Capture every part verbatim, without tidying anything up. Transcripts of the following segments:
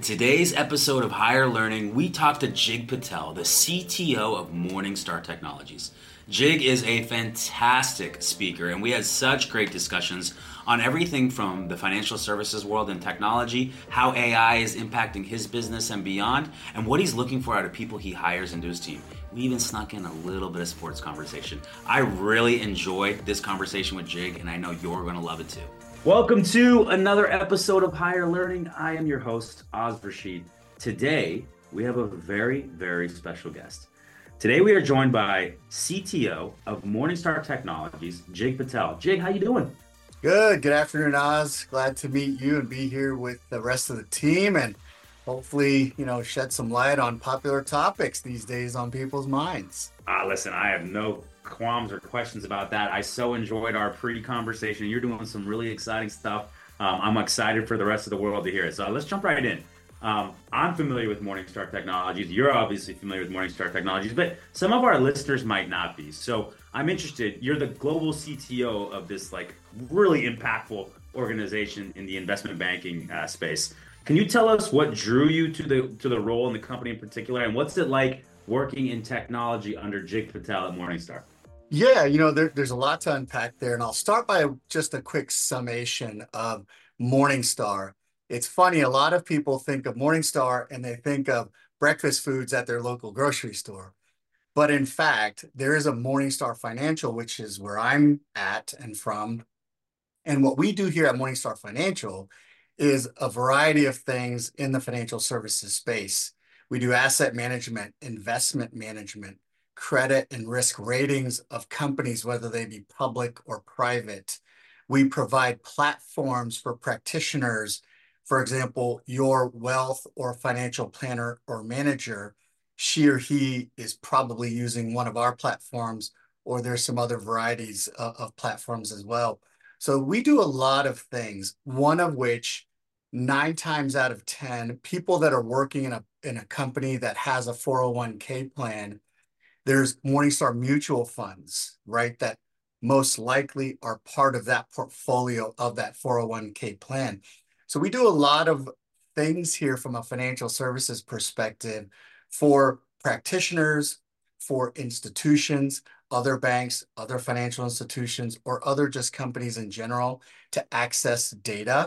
today's episode of Higher Learning, we talk to Jig Patel, the C T O of Morningstar Technologies. Jig is a fantastic speaker, and we had such great discussions on everything from the financial services world and technology, how A I is impacting his business and beyond, and what he's looking for out of people he hires into his team. We even snuck in a little bit of sports conversation. I really enjoyed this conversation with Jig, and I know you're going to love it too. Welcome to another episode of Higher Learning. I am your host, Oz Rashid. Today, we have a very, very special guest. Today, we are joined by C T O of Morningstar Technologies, Jig Patel. Jig, how you doing? Good. Good afternoon, Oz. Glad to meet you and be here with the rest of the team and hopefully, you know, shed some light on popular topics these days on people's minds. Uh, listen, I have no qualms or questions about that. I so enjoyed our pre-conversation. You're doing some really exciting stuff. Um, I'm excited for the rest of the world to hear it. So let's jump right in. Um, I'm familiar with Morningstar Technologies. You're obviously familiar with Morningstar Technologies, but some of our listeners might not be. So I'm interested. You're the global C T O of this like really impactful organization in the investment banking uh, space. Can you tell us what drew you to the to the role in the company in particular, and what's it like working in technology under Jig Patel at Morningstar? Yeah, you know, there, there's a lot to unpack there, and I'll start by just a quick summation of Morningstar. It's funny, a lot of people think of Morningstar and they think of breakfast foods at their local grocery store. But in fact, there is a Morningstar Financial, which is where I'm at and from. And what we do here at Morningstar Financial is a variety of things in the financial services space. We do asset management, investment management, credit and risk ratings of companies, whether they be public or private. We provide platforms for practitioners. For example, your wealth or financial planner or manager, she or he is probably using one of our platforms, or there's some other varieties of, of platforms as well. So we do a lot of things, one of which nine times out of ten, people that are working in a, in a company that has a four oh one k plan, there's Morningstar mutual funds, right, that most likely are part of that portfolio of that four oh one k plan. So we do a lot of things here from a financial services perspective for practitioners, for institutions, other banks, other financial institutions, or other just companies in general to access data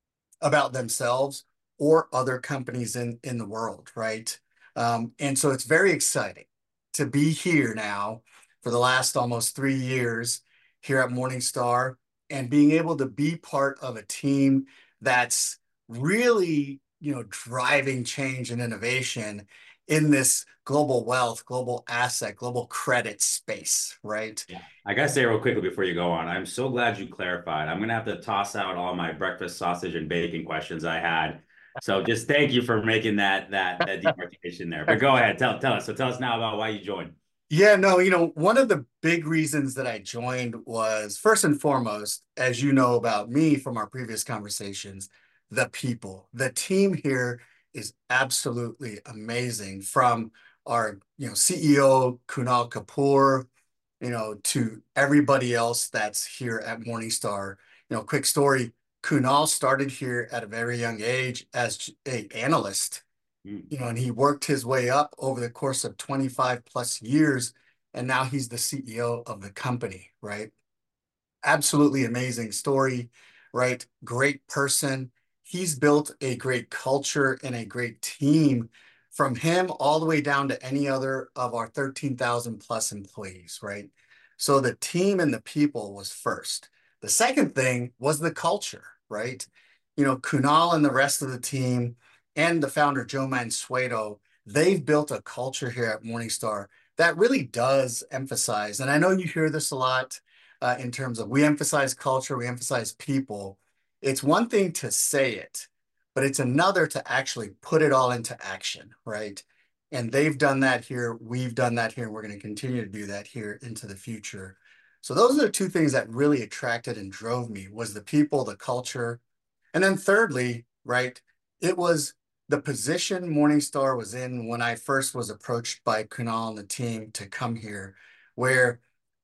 about themselves or other companies in, in the world, right? Um, and so it's very exciting to be here now for the last almost three years here at Morningstar and being able to be part of a team that's really, you know, driving change and innovation in this global wealth, global asset, global credit space, right? Yeah, I gotta say real quickly before you go on, I'm so glad you clarified. I'm gonna have to toss out all my breakfast sausage and bacon questions I had. So just thank you for making that that that demarcation there. But go ahead, tell tell us. So tell us now about why you joined. Yeah, no, you know, one of the big reasons that I joined was first and foremost, as you know about me from our previous conversations, the people. The team here is absolutely amazing, from our, you know, C E O, Kunal Kapoor, you know, to everybody else that's here at Morningstar. You know, quick story, Kunal started here at a very young age as a analyst, Mm. you know, and he worked his way up over the course of twenty-five plus years, and now he's the C E O of the company, right? Absolutely amazing story, right? Great person. He's built a great culture and a great team from him all the way down to any other of our thirteen thousand plus employees, right? So the team and the people was first. The second thing was the culture, right? You know, Kunal and the rest of the team and the founder, Joe Mansueto, they've built a culture here at Morningstar that really does emphasize, and I know you hear this a lot, uh, in terms of we emphasize culture, we emphasize people. It's one thing to say it, but it's another to actually put it all into action, right? And they've done that here. We've done that here. And we're going to continue to do that here into the future. So those are the two things that really attracted and drove me, was the people, the culture. And then thirdly, right, it was the position Morningstar was in when I first was approached by Kunal and the team to come here, where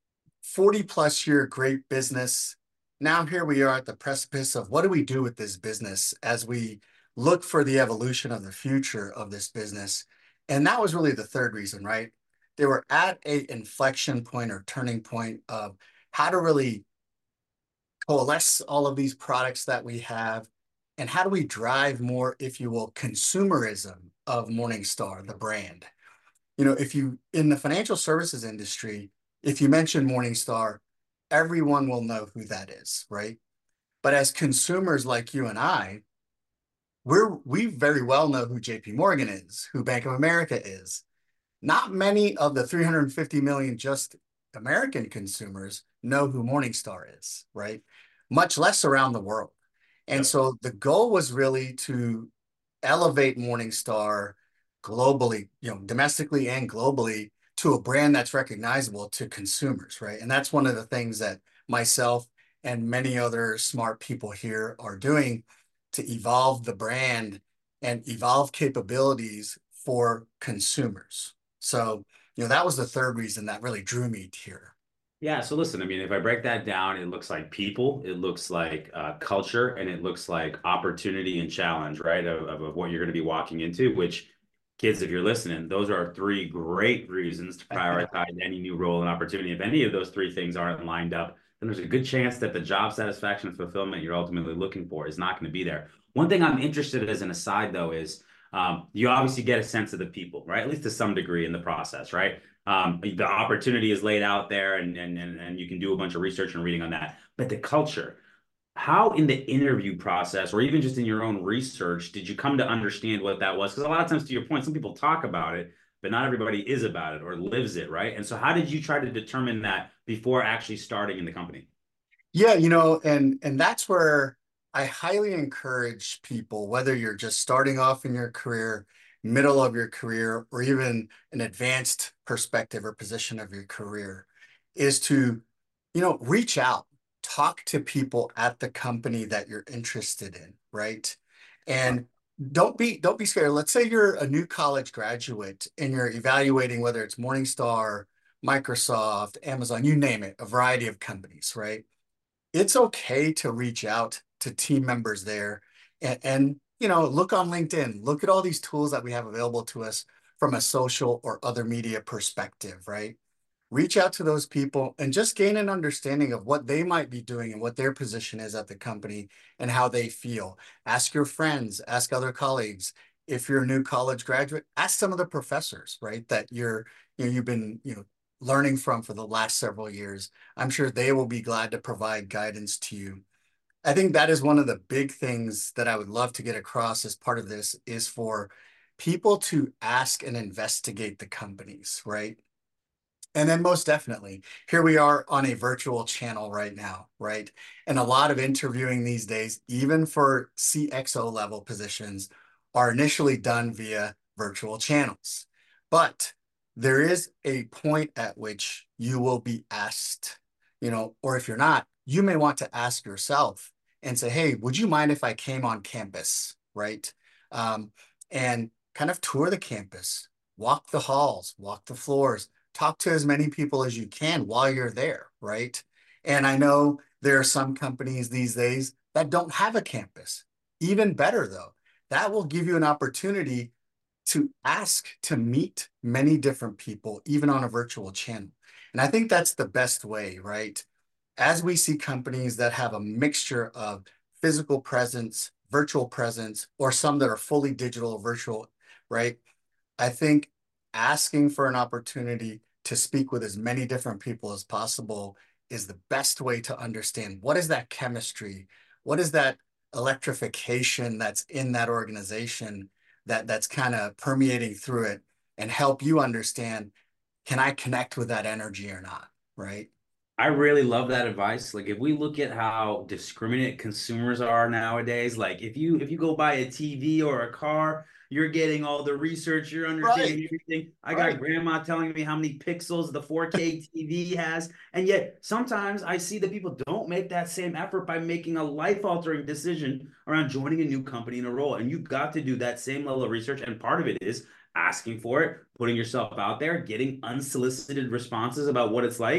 forty plus year great business. Now here we are at the precipice of what do we do with this business as we look for the evolution of the future of this business. And that was really the third reason, right? They were at a inflection point or turning point of how to really coalesce all of these products that we have and how do we drive more, if you will, consumerism of Morningstar, the brand. You know, if you in the financial services industry, if you mention Morningstar, everyone will know who that is, right? But as consumers like you and I, we're we very well know who J P Morgan is, who Bank of America is. Not many of the three hundred fifty million just American consumers know who Morningstar is, right? Much less around the world. And Yep. so the goal was really to elevate Morningstar globally, you know, domestically and globally to a brand that's recognizable to consumers, right? And that's one of the things that myself and many other smart people here are doing to evolve the brand and evolve capabilities for consumers. So, you know, that was the third reason that really drew me here. Yeah, so listen, I mean, if I break that down, it looks like people, it looks like uh, culture, and it looks like opportunity and challenge, right? Of, of, of what you're going to be walking into, which kids, if you're listening, those are three great reasons to prioritize any new role and opportunity. If any of those three things aren't lined up, then there's a good chance that the job satisfaction and fulfillment you're ultimately looking for is not going to be there. One thing I'm interested in as an aside, though, is um, you obviously get a sense of the people, right? At least to some degree in the process, right? Um, the opportunity is laid out there and, and, and, and you can do a bunch of research and reading on that. But the culture, how in the interview process or even just in your own research did you come to understand what that was? Because a lot of times, to your point, some people talk about it, but not everybody is about it or lives it, right? And so how did you try to determine that before actually starting in the company? Yeah, you know, and and that's where I highly encourage people, whether you're just starting off in your career, middle of your career, or even an advanced perspective or position of your career, is to, you know, reach out, talk to people at the company that you're interested in, right? And don't be don't be scared. Let's say you're a new college graduate and you're evaluating whether it's Morningstar, Microsoft, Amazon, you name it, a variety of companies, right? It's okay to reach out to team members there and, and you know look on LinkedIn, look at all these tools that we have available to us from a social or other media perspective, right? Reach out to those people and just gain an understanding of what they might be doing and what their position is at the company and how they feel. Ask your friends, ask other colleagues. If you're a new college graduate, ask some of the professors, right, that you're you know you've been you know learning from for the last several years. I'm sure they will be glad to provide guidance to you. I think that is one of the big things that I would love to get across as part of this is for people to ask and investigate the companies, right? And then most definitely, here we are on a virtual channel right now, right? And a lot of interviewing these days, even for C X O level positions, are initially done via virtual channels. But there is a point at which you will be asked, you know, or if you're not, you may want to ask yourself and say, hey, would you mind if I came on campus, right? Um, and kind of tour the campus, walk the halls, walk the floors, talk to as many people as you can while you're there, right? And I know there are some companies these days that don't have a campus. Even better, though, that will give you an opportunity to ask to meet many different people, even on a virtual channel. And I think that's the best way, right? As we see companies that have a mixture of physical presence, virtual presence, or some that are fully digital, virtual, right? I think asking for an opportunity to speak with as many different people as possible is the best way to understand what is that chemistry, what is that electrification that's in that organization that that's kind of permeating through it and help you understand, can I connect with that energy or not, right? I really love that advice. Like if we look at how discriminate consumers are nowadays, like if you if you go buy a T V or a car, you're getting all the research, you're Right, understanding everything. I got right. grandma telling me how many pixels the four K T V has, and yet sometimes I see that people don't make that same effort by making a life-altering decision around joining a new company in a role. And you've got to do that same level of research, and part of it is asking for it, putting yourself out there, getting unsolicited responses about what it's like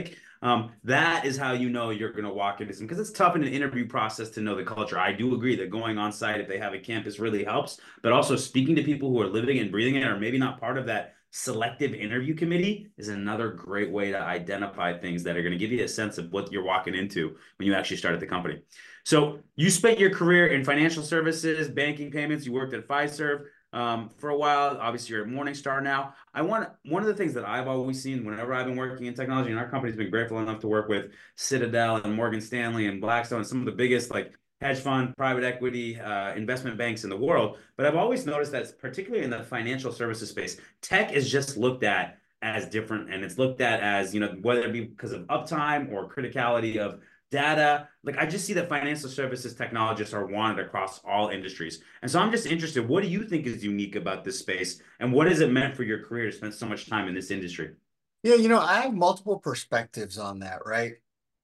Um, that is how you know you're going to walk into some, because it's tough in an interview process to know the culture. I do agree that going on site, if they have a campus, really helps, but also speaking to people who are living and breathing it, or maybe not part of that selective interview committee, is another great way to identify things that are going to give you a sense of what you're walking into when you actually start at the company. So you spent your career in financial services, banking, payments. You worked at Fiserv um, for a while. Obviously, you're at Morningstar now. I want one of the things that I've always seen whenever I've been working in technology, and our company's been grateful enough to work with Citadel and Morgan Stanley and Blackstone, and some of the biggest like hedge fund, private equity, uh, investment banks in the world. But I've always noticed that, particularly in the financial services space, tech is just looked at as different, and it's looked at as, you know, whether it be because of uptime or criticality of data. Like, I just see that financial services technologists are wanted across all industries. And so I'm just interested, what do you think is unique about this space? And what has it meant for your career to spend so much time in this industry? Yeah, you know, I have multiple perspectives on that, right?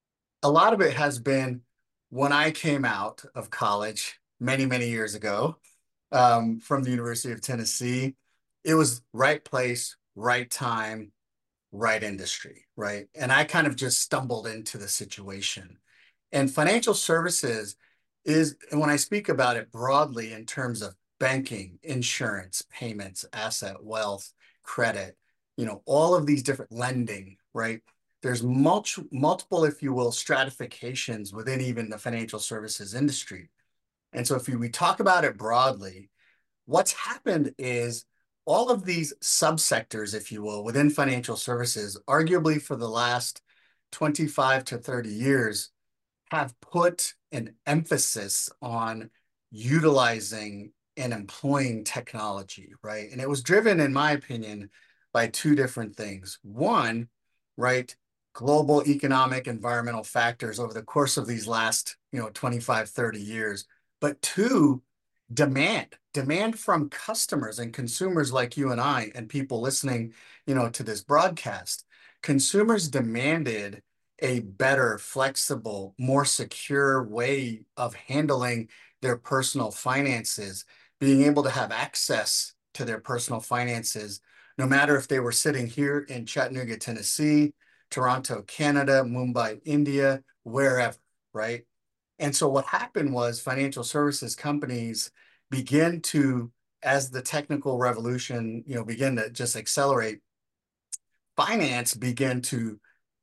A lot of it has been when I came out of college many, many years ago, um, from the University of Tennessee, it was right place, right time, right industry, right? And I kind of just stumbled into the situation. And financial services is, and when I speak about it broadly in terms of banking, insurance, payments, asset, wealth, credit, you know, all of these different lending, right? There's mulch, multiple, if you will, stratifications within even the financial services industry. And so if we talk about it broadly, what's happened is all of these subsectors, if you will, within financial services, arguably for the last twenty-five to thirty years, have put an emphasis on utilizing and employing technology, right? And it was driven, in my opinion, by two different things. One, right, global economic environmental factors over the course of these last, you know, twenty-five, thirty years. But two, demand, demand from customers and consumers like you and I and people listening, you know, to this broadcast. Consumers demanded a better, flexible, more secure way of handling their personal finances, being able to have access to their personal finances, no matter if they were sitting here in Chattanooga, Tennessee, Toronto, Canada, Mumbai, India, wherever, right? And so what happened was financial services companies begin to, as the technical revolution, you know, begin to just accelerate, finance began to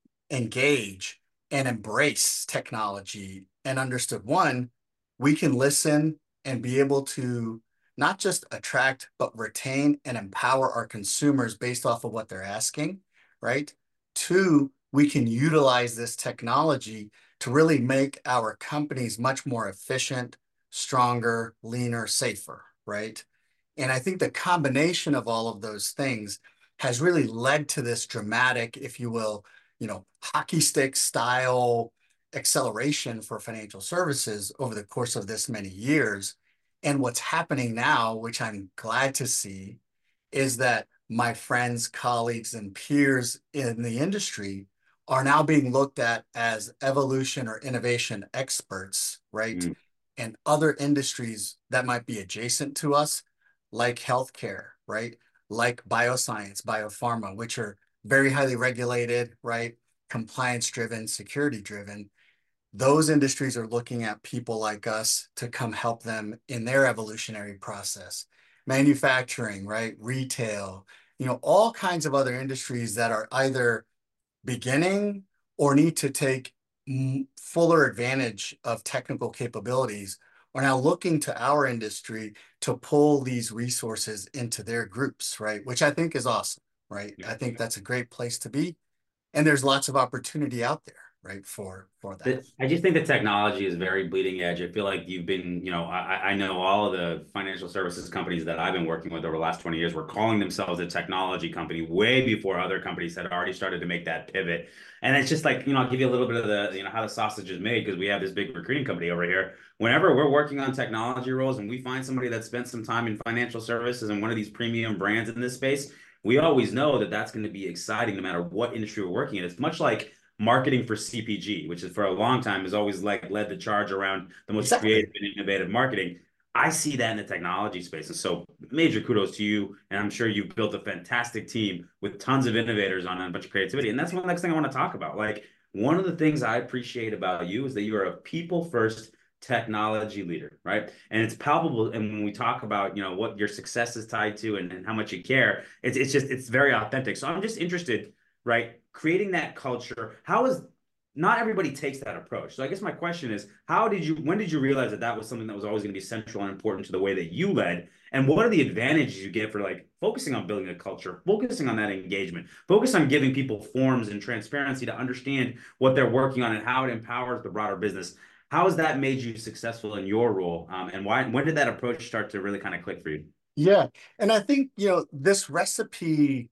engage and embrace technology and understood one, we can listen and be able to not just attract, but retain and empower our consumers based off of what they're asking, right? Two, we can utilize this technology to really make our companies much more efficient, stronger, leaner, safer, right? And I think the combination of all of those things has really led to this dramatic, if you will, you know, hockey stick style acceleration for financial services over the course of this many years. And what's happening now, which I'm glad to see, is that my friends, colleagues, and peers in the industry are now being looked at as evolution or innovation experts, right? Mm. And other industries that might be adjacent to us, like healthcare, right? Like bioscience, biopharma, which are very highly regulated, right? Compliance driven, security driven. Those industries are looking at people like us to come help them in their evolutionary process. Manufacturing, right? Retail, you know, all kinds of other industries that are either beginning or need to take fuller advantage of technical capabilities are now looking to our industry to pull these resources into their groups, right? Which I think is awesome, right? Yeah. I think that's a great place to be. And there's lots of opportunity out there, right, for for that. The- I just think the technology is very bleeding edge. I feel like you've been, you know, I, I know all of the financial services companies that I've been working with over the last twenty years were calling themselves a technology company way before other companies had already started to make that pivot. And it's just like, you know, I'll give you a little bit of the, you know, how the sausage is made because we have this big recruiting company over here. Whenever we're working on technology roles and we find somebody that spent some time in financial services and one of these premium brands in this space, we always know that that's going to be exciting no matter what industry we're working in. It's much like marketing for C P G, which is for a long time has always like led the charge around the most Exactly. creative and innovative marketing. I see that in the technology space. And so major kudos to you. And I'm sure you've built a fantastic team with tons of innovators on a bunch of creativity. And that's one next thing I want to talk about. Like, one of the things I appreciate about you is that you are a people first technology leader, right? And it's palpable. And when we talk about, you know, what your success is tied to and, and how much you care, it's it's just it's very authentic. So I'm just interested, right? Creating that culture. How is not everybody takes that approach. So I guess my question is, how did you, when did you realize that that was something that was always going to be central and important to the way that you led? And what are the advantages you get for like focusing on building a culture, focusing on that engagement, focus on giving people forms and transparency to understand what they're working on and how it empowers the broader business? How has that made you successful in your role? Um, and why, when did that approach start to really kind of click for you? Yeah. And I think, you know, this recipe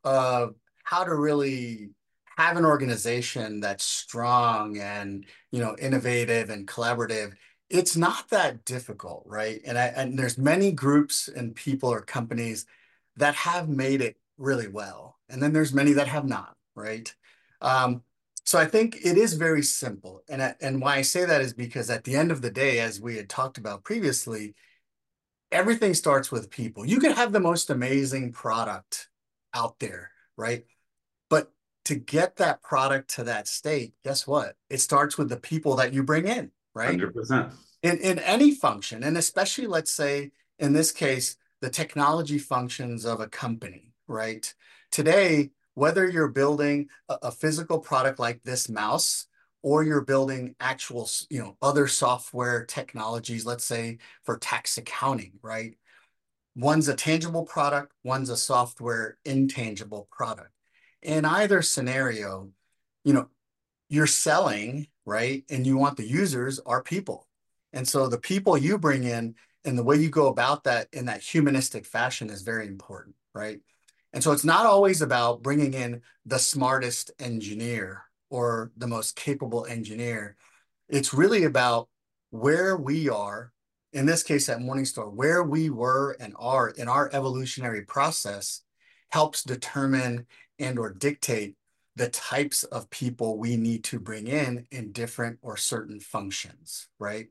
of how to really have an organization that's strong and, you know, innovative and collaborative, it's not that difficult, right? And I, and there's many groups and people or companies that have made it really well. And then there's many that have not, right? Um, so I think it is very simple. And, I, and why I say that is because at the end of the day, as we had talked about previously, everything starts with people. You can have the most amazing product out there, right? But to get that product to that state, guess what? It starts with the people that you bring in, right? one hundred percent. In in any function, and especially let's say in this case, the technology functions of a company, right? Today, whether you're building a, a physical product like this mouse, or you're building actual, you know, other software technologies, let's say for tax accounting, right? One's a tangible product, one's a software intangible product. In either scenario, you know, you're selling, right? And you want the users are people. And so the people you bring in and the way you go about that in that humanistic fashion is very important, right? And so it's not always about bringing in the smartest engineer or the most capable engineer. It's really about where we are, in this case at Morningstar, where we were and are in our evolutionary process helps determine and or dictate the types of people we need to bring in in different or certain functions, right?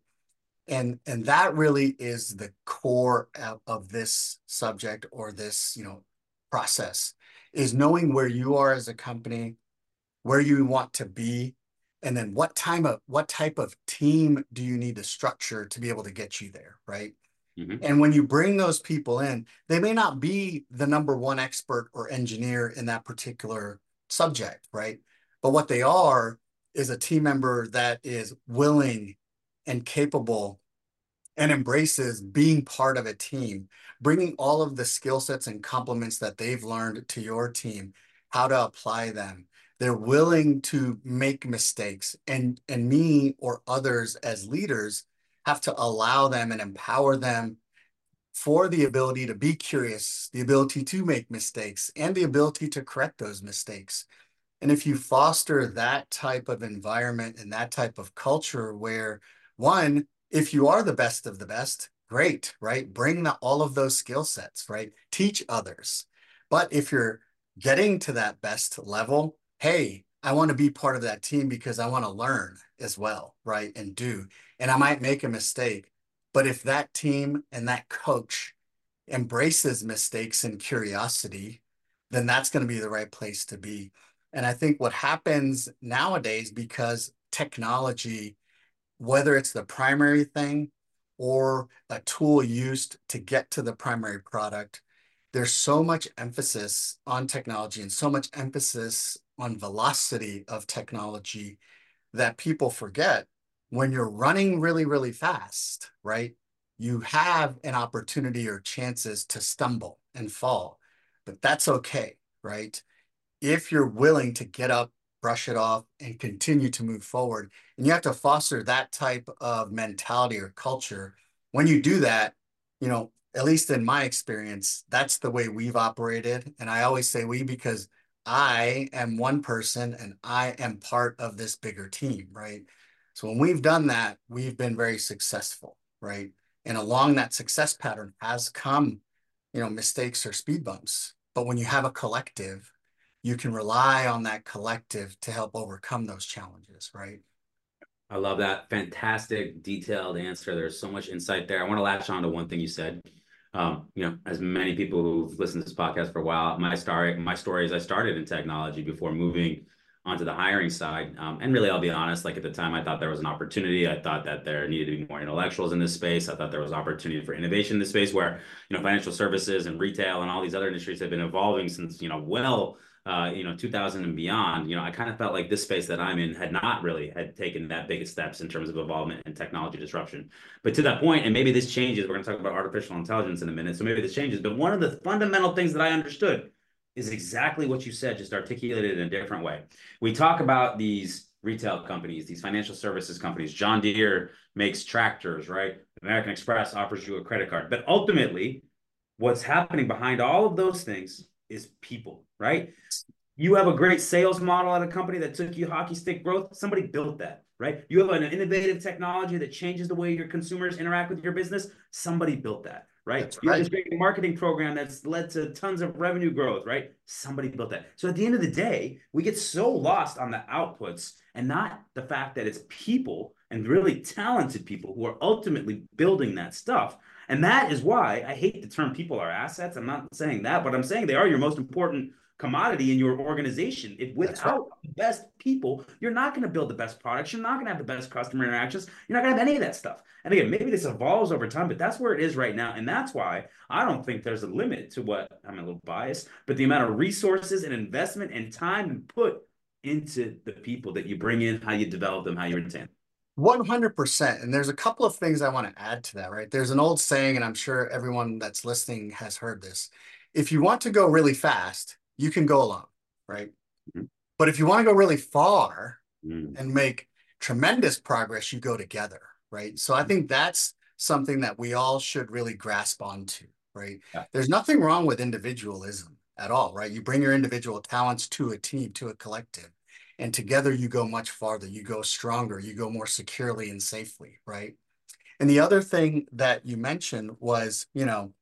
And and that really is the core of, of this subject or this, you know, process is knowing where you are as a company, where you want to be, and then what time of what type of team do you need to structure to be able to get you there, right? Mm-hmm. And when you bring those people in, they may not be the number one expert or engineer in that particular subject, right? But what they are is a team member that is willing and capable and embraces being part of a team, bringing all of the skill sets and complements that they've learned to your team, how to apply them. They're willing to make mistakes, and and me or others as leaders have to allow them and empower them for the ability to be curious, the ability to make mistakes, and the ability to correct those mistakes. And if you foster that type of environment and that type of culture where, one, if you are the best of the best, great, right? Bring the, all of those skill sets, right? Teach others. But if you're getting to that best level, hey, I want to be part of that team because I want to learn as well, right? And do. And I might make a mistake. But if that team and that coach embraces mistakes and curiosity, then that's going to be the right place to be. And I think what happens nowadays, because technology, whether it's the primary thing or a tool used to get to the primary product, there's so much emphasis on technology and so much emphasis on velocity of technology that people forget when you're running really, really fast, right? You have an opportunity or chances to stumble and fall, but that's okay, right? If you're willing to get up, brush it off, and continue to move forward. And you have to foster that type of mentality or culture. When you do that, you know, at least in my experience, that's the way we've operated. And I always say we because I am one person and I am part of this bigger team, right? So when we've done that, we've been very successful, right? And along that success pattern has come, you know, mistakes or speed bumps. But when you have a collective, you can rely on that collective to help overcome those challenges, right? I love that. Fantastic, detailed answer. There's so much insight there. I want to latch on to one thing you said. Um, you know, as many people who've listened to this podcast for a while, my story, my story is I started in technology before moving onto the hiring side. Um, and really, I'll be honest, like at the time, I thought there was an opportunity. I thought that there needed to be more intellectuals in this space. I thought there was opportunity for innovation in this space where, you know, financial services and retail and all these other industries have been evolving since, you know, well, uh, you know, two thousand and beyond. You know, I kind of felt like this space that I'm in had not really had taken that big steps in terms of evolvement and technology disruption. But to that point, and maybe this changes, we're going to talk about artificial intelligence in a minute. So maybe this changes. But one of the fundamental things that I understood is exactly what you said, just articulated in a different way. We talk about these retail companies, these financial services companies. John Deere makes tractors, right? American Express offers you a credit card. But ultimately, what's happening behind all of those things is people, right? You have a great sales model at a company that took you hockey stick growth. Somebody built that, right? You have an innovative technology that changes the way your consumers interact with your business. Somebody built that, right? That's You have right. this great marketing program that's led to tons of revenue growth, right? Somebody built that. So at the end of the day, we get so lost on the outputs and not the fact that it's people and really talented people who are ultimately building that stuff. And that is why I hate the term people are assets. I'm not saying that, but I'm saying they are your most important commodity in your organization. If That's right. without the best people, you're not going to build the best products. You're not going to have the best customer interactions. You're not going to have any of that stuff. And again, maybe this evolves over time, but that's where it is right now. And that's why I don't think there's a limit to what I'm a little biased, but the amount of resources and investment and time you put into the people that you bring in, how you develop them, how you retain them. one hundred percent. And there's a couple of things I want to add to that, right? There's an old saying, and I'm sure everyone that's listening has heard this. If you want to go really fast, you can go alone, right? Mhm. But if you want to go really far Mhm. and make tremendous progress, you go together, right? So I think that's something that we all should really grasp onto, right? Yeah. There's nothing wrong with individualism at all, right? You bring your individual talents to a team, to a collective, and together you go much farther, you go stronger, you go more securely and safely, right? And the other thing that you mentioned was, you know,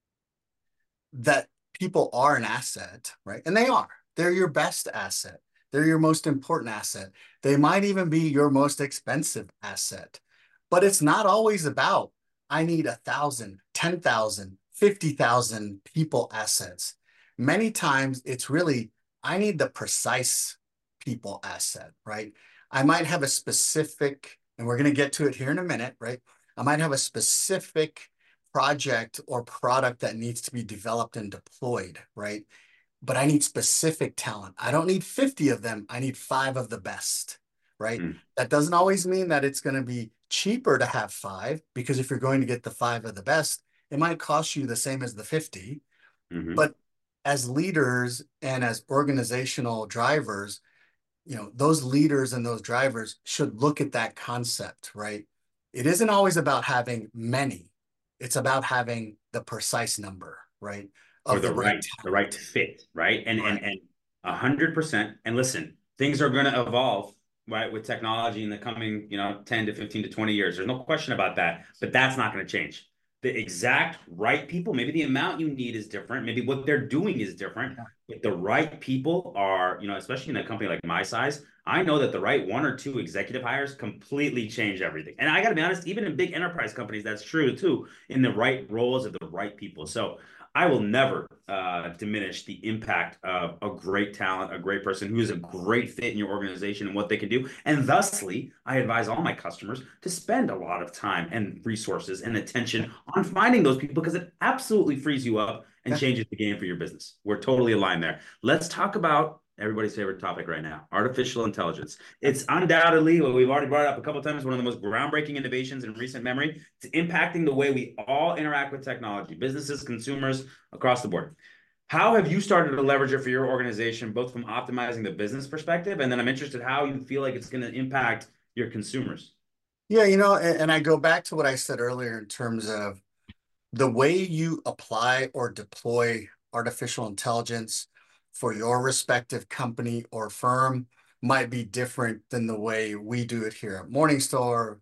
that people are an asset, right? And they are. They're your best asset. They're your most important asset. They might even be your most expensive asset. But it's not always about, I need a thousand, ten thousand, fifty thousand people assets. Many times it's really, I need the precise people asset, right? I might have a specific, and we're going to get to it here in a minute, right? I might have a specific project or product that needs to be developed and deployed, right? But I need specific talent. I don't need fifty of them. I need five of the best, right? Mm. That doesn't always mean that it's going to be cheaper to have five, because if you're going to get the five of the best, it might cost you the same as the fifty. Mhm. But as leaders and as organizational drivers, you know, those leaders and those drivers should look at that concept, right? It isn't always about having many. It's about having the precise number, right? Or Of the the right right, the right talent. fit, right? And and Right. and a hundred percent. And listen, things are going to evolve, right, with technology in the coming, you know, ten to fifteen to twenty years. There's no question about that. But that's not going to change. The exact right people, maybe the amount you need is different. Maybe what they're doing is different. But the right people are, you know, especially in a company like my size, I know that the right one or two executive hires completely change everything. And I got to be honest, even in big enterprise companies, that's true too, in the right roles of the right people. So I will never uh, diminish the impact of a great talent, a great person who is a great fit in your organization and what they can do. And thusly, I advise all my customers to spend a lot of time and resources and attention on finding those people because it absolutely frees you up and Yeah. changes the game for your business. We're totally aligned there. Let's talk about everybody's favorite topic right now, artificial intelligence. It's undoubtedly what we've already brought up a couple of times, one of the most groundbreaking innovations in recent memory. It's impacting the way we all interact with technology, businesses, consumers, across the board. How have you started to leverage it for your organization, both from optimizing the business perspective, and then I'm interested how you feel like it's going to impact your consumers? Yeah, you know, and, and I go back to what I said earlier in terms of the way you apply or deploy artificial intelligence for your respective company or firm might be different than the way we do it here at Morningstar,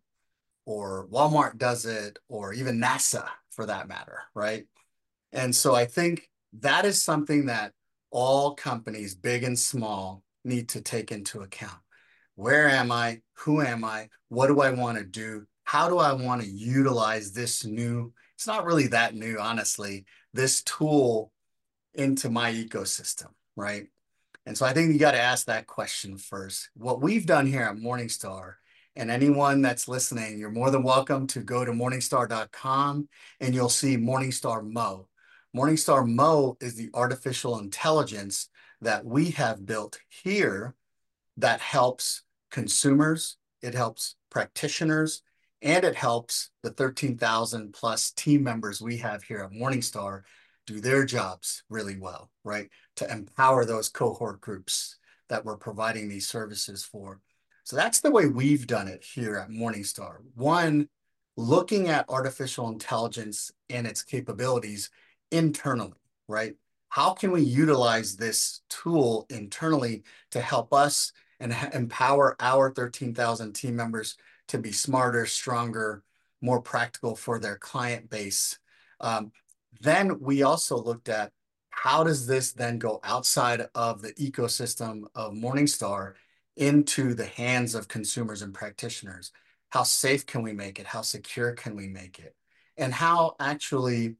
or Walmart does it, or even NASA for that matter, right? And so I think that is something that all companies, big and small, need to take into account. Where am I? Who am I? What do I want to do? How do I want to utilize this new, it's not really that new, honestly, this tool into my ecosystem, right? And so I think you got to ask that question first. What we've done here at Morningstar, and anyone that's listening, you're more than welcome to go to morningstar dot com and you'll see Morningstar Mo. Morningstar Mo is the artificial intelligence that we have built here that helps consumers, it helps practitioners, and it helps the thirteen thousand plus team members we have here at Morningstar do their jobs really well, right? To empower those cohort groups that we're providing these services for. So that's the way we've done it here at Morningstar. One, looking at artificial intelligence and its capabilities internally, right? How can we utilize this tool internally to help us and empower our thirteen thousand team members to be smarter, stronger, more practical for their client base? Um, then we also looked at how does this then go outside of the ecosystem of Morningstar into the hands of consumers and practitioners? How safe can we make it? How secure can we make it? And how actually,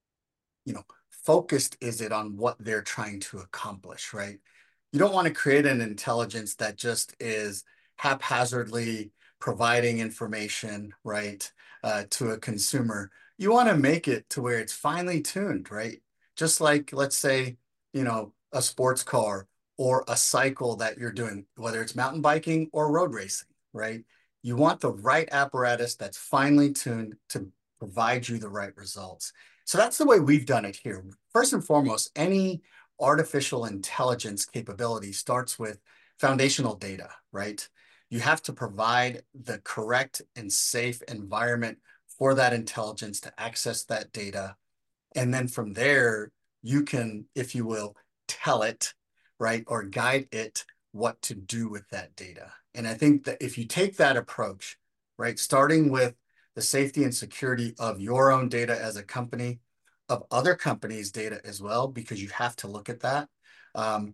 you know, focused is it on what they're trying to accomplish, right? You don't want to create an intelligence that just is haphazardly providing information, right, uh, to a consumer. You want to make it to where it's finely tuned, right? Just like, let's say, you know, a sports car or a cycle that you're doing, whether it's mountain biking or road racing, right? You want the right apparatus that's finely tuned to provide you the right results. So that's the way we've done it here. First and foremost, any artificial intelligence capability starts with foundational data, right? You have to provide the correct and safe environment for that intelligence to access that data. And then from there, you can, if you will, tell it, right, or guide it what to do with that data. And I think that if you take that approach, right, starting with the safety and security of your own data as a company, of other companies' data as well, because you have to look at that. Um,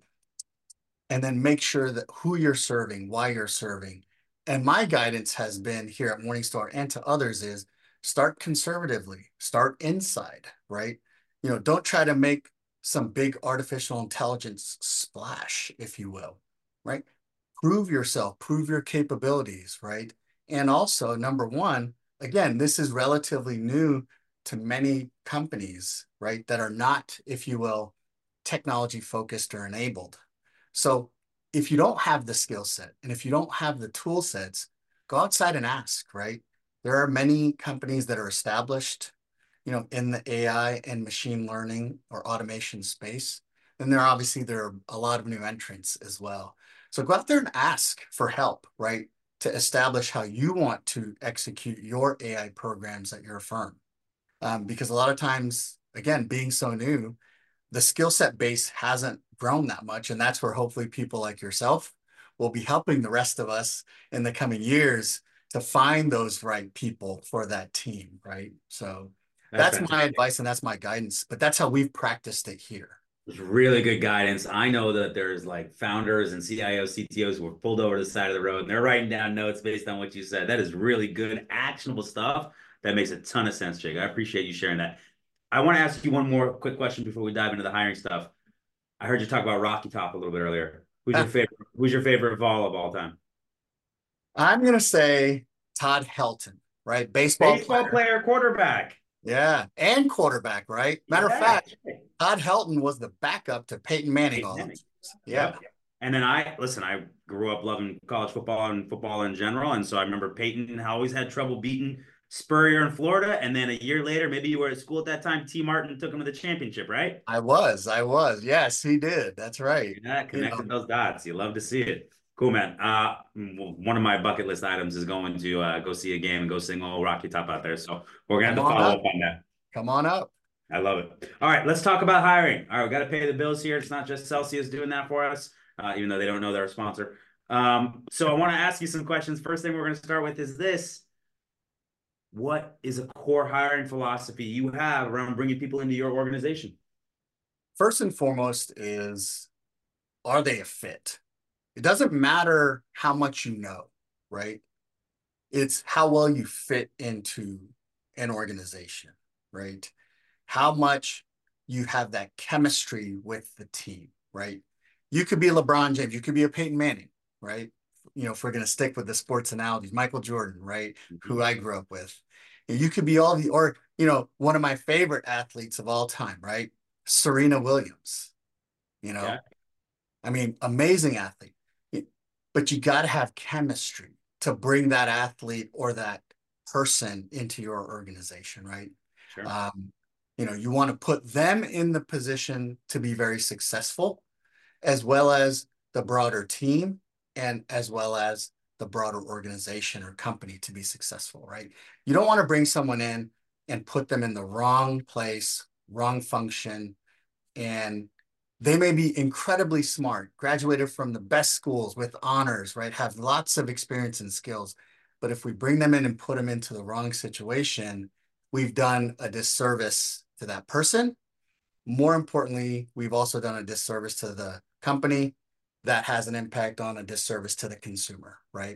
and then make sure that who you're serving, why you're serving. And my guidance has been here at Morningstar and to others is start conservatively, start inside, right? You know, don't try to make some big artificial intelligence splash, if you will, right? Prove yourself, prove your capabilities, right? And also, number one, again, this is relatively new to many companies, right, that are not, if you will, technology focused or enabled. So if you don't have the skill set and if you don't have the tool sets, go outside and ask, right? There are many companies that are established, you know, in the A I and machine learning or automation space. And there obviously there are a lot of new entrants as well. So go out there and ask for help, right? To establish how you want to execute your A I programs at your firm. Um, because a lot of times, again, being so new, the skill set base hasn't grown that much. And that's where hopefully people like yourself will be helping the rest of us in the coming years to find those right people for that team, right? So That's that's my fantastic. advice and that's my guidance, but that's how we've practiced it here. It's really good guidance. I know that there's like founders and C I Os, C T Os who were pulled over to the side of the road and they're writing down notes based on what you said. That is really good, actionable stuff. That makes a ton of sense, Jake. I appreciate you sharing that. I want to ask you one more quick question before we dive into the hiring stuff. I heard you talk about Rocky Top a little bit earlier. Who's your favorite? Who's your favorite Vol of all time? I'm going to say Todd Helton, right? Baseball Baseball player. player, quarterback. Yeah. And quarterback, right? Matter of Yeah. fact, Todd Helton was the backup to Peyton Manning Peyton all Manning. those years. Yeah. Yep. And then I listen, I grew up loving college football and football in general. And so I remember Peyton always had trouble beating Spurrier in Florida. And then a year later, maybe you were at school at that time, T. Martin took him to the championship, right? I was, I was. Yes, he did. That's right. Yeah, You know, connected those dots. You love to see it. Cool, man. Uh, one of my bucket list items is going to uh, go see a game and go sing old Rocky Top out there. So we're gonna come have to on follow up. up on that. Come on up. I love it. All right, let's talk about hiring. All right, we got to pay the bills here. It's not just Celsius doing that for us, uh, even though they don't know they're a sponsor. Um, so I want to ask you some questions. First thing we're going to start with is this. What is a core hiring philosophy you have around bringing people into your organization? First and foremost is, are they a fit? It doesn't matter how much you know, right? It's how well you fit into an organization, right? How much you have that chemistry with the team, right? You could be LeBron James, you could be a Peyton Manning, right? You know, if we're going to stick with the sports analogies, Michael Jordan, right? Mm-hmm. Who I grew up with. You could be all the, or, you know, one of my favorite athletes of all time, right? Serena Williams, you Yeah, know, I mean, amazing athlete, but you got to have chemistry to bring that athlete or that person into your organization, right? sure. Um, you know, you want to put them in the position to be very successful, as well as the broader team and as well as the broader organization or company to be successful, right? You don't want to bring someone in and put them in the wrong place, wrong function, and they may be incredibly smart, graduated from the best schools with honors, right? Have lots of experience and skills. But if we bring them in and put them into the wrong situation, we've done a disservice to that person. More importantly, we've also done a disservice to the company that has an impact on a disservice to the consumer, right?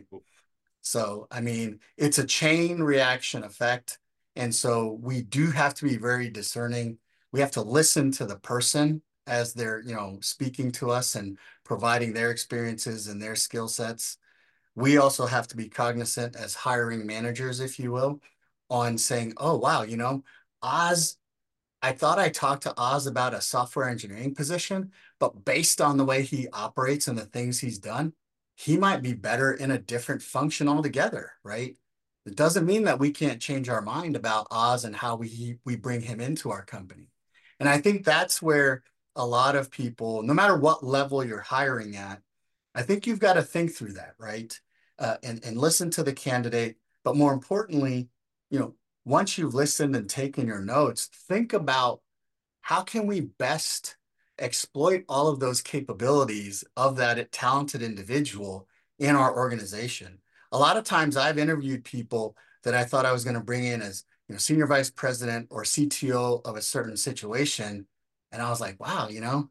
So, I mean, it's a chain reaction effect. And so we do have to be very discerning. We have to listen to the person as they're, you know, speaking to us and providing their experiences and their skill sets. We also have to be cognizant as hiring managers, if you will, on saying, oh, wow, you know, Oz I thought I talked to Oz about a software engineering position, but based on the way he operates and the things he's done, he might be better in a different function altogether, right? It doesn't mean that we can't change our mind about Oz and how we we bring him into our company. And I think that's where a lot of people, no matter what level you're hiring at, I think you've got to think through that, right? Uh, and, and listen to the candidate. But more importantly, you know, once you've listened and taken your notes, think about how can we best exploit all of those capabilities of that talented individual in our organization. A lot of times I've interviewed people that I thought I was going to bring in as, you know, senior vice president or C T O of a certain situation. And I was like, wow, you know,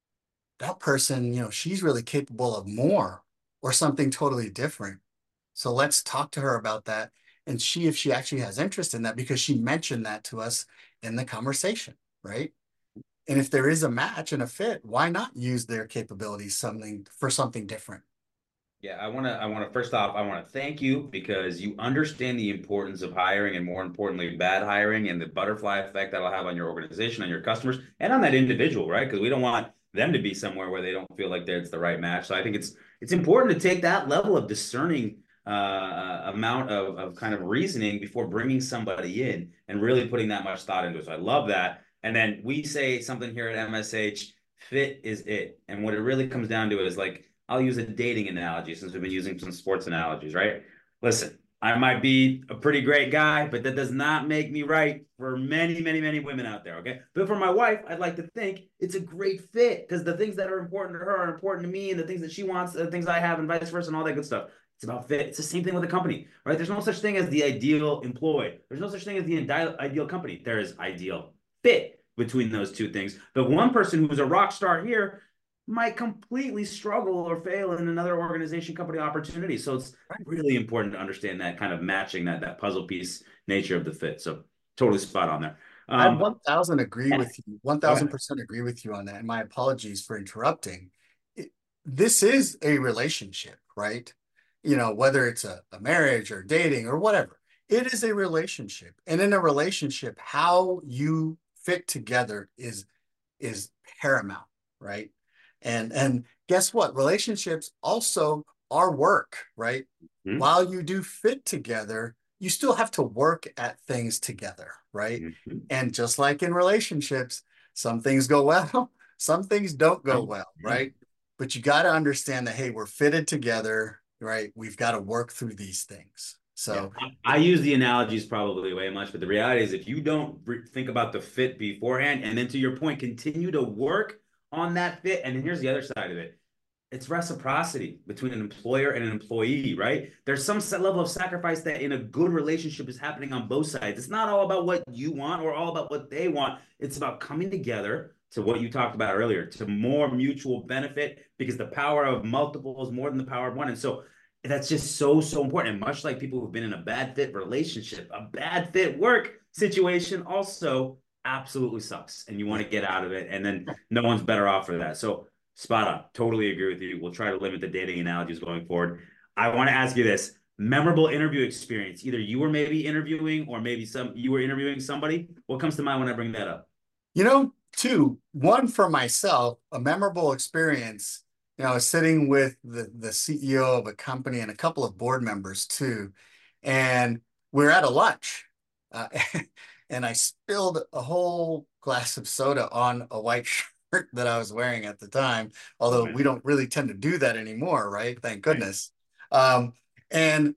that person, you know, she's really capable of more or something totally different. So let's talk to her about that and see if she actually has interest in that because she mentioned that to us in the conversation, right? And if there is a match and a fit, why not use their capabilities something for something different? Yeah, I want to I want to first off, I want to thank you because you understand the importance of hiring and more importantly, bad hiring and the butterfly effect that'll have on your organization, on your customers, and on that individual, right? Because we don't want them to be somewhere where they don't feel like it's the right match. So I think it's it's important to take that level of discerning uh, uh, amount of, of kind of reasoning before bringing somebody in and really putting that much thought into it. So I love that. And then we say something here at M S H, fit is it. And what it really comes down to is like, I'll use a dating analogy since we've been using some sports analogies, right? Listen, I might be a pretty great guy, but that does not make me right for many, many, many women out there, okay? But for my wife, I'd like to think it's a great fit because the things that are important to her are important to me, and the things that she wants, the things I have, and vice versa, and all that good stuff. It's about fit. It's the same thing with a company, right? There's no such thing as the ideal employee. There's no such thing as the ideal company. There is ideal fit between those two things. But one person who's a rock star here might completely struggle or fail in another organization, company opportunity. So it's really important to understand that kind of matching that that puzzle piece nature of the fit. So totally spot on there. I Um, one thousand agree yeah, with you, go ahead. one thousand percent agree with you on that. And my apologies for interrupting. It, this is a relationship, right? You know, whether it's a, a marriage or dating or whatever, it is a relationship. And in a relationship, how you fit together is is paramount, right? And and guess what? Relationships also are work, right? Mm-hmm. While you do fit together, you still have to work at things together, right? Mm-hmm. And just like in relationships, some things go well, some things don't go well, Yeah. right? But you got to understand that, hey, we're fitted together, right? We've got to work through these things. Yeah, So, I, I use the analogies probably way much, but the reality is if you don't think about the fit beforehand, and then to your point, continue to work on that fit, and then here's the other side of it. It's reciprocity between an employer and an employee, right? There's some level of sacrifice that in a good relationship is happening on both sides. It's not all about what you want or all about what they want. It's about coming together to what you talked about earlier, to more mutual benefit because the power of multiple is more than the power of one. And so that's just so, so important. And much like people who've been in a bad fit relationship, a bad fit work situation also absolutely sucks. And you want yeah. to get out of it. And then no one's better off for that. So Spot on. Totally agree with you. We'll try to limit the dating analogies going forward. I want to ask you this memorable interview experience. Either you were maybe interviewing or maybe some you were interviewing somebody. What comes to mind when I bring that up? You know, two, one for myself, a memorable experience. You know, I was sitting with the, the C E O of a company and a couple of board members too. And we're at a lunch. Uh, and I spilled a whole glass of soda on a white shirt that I was wearing at the time. Oh Although man. we don't really tend to do that anymore, right? Thank Right. goodness. Um, and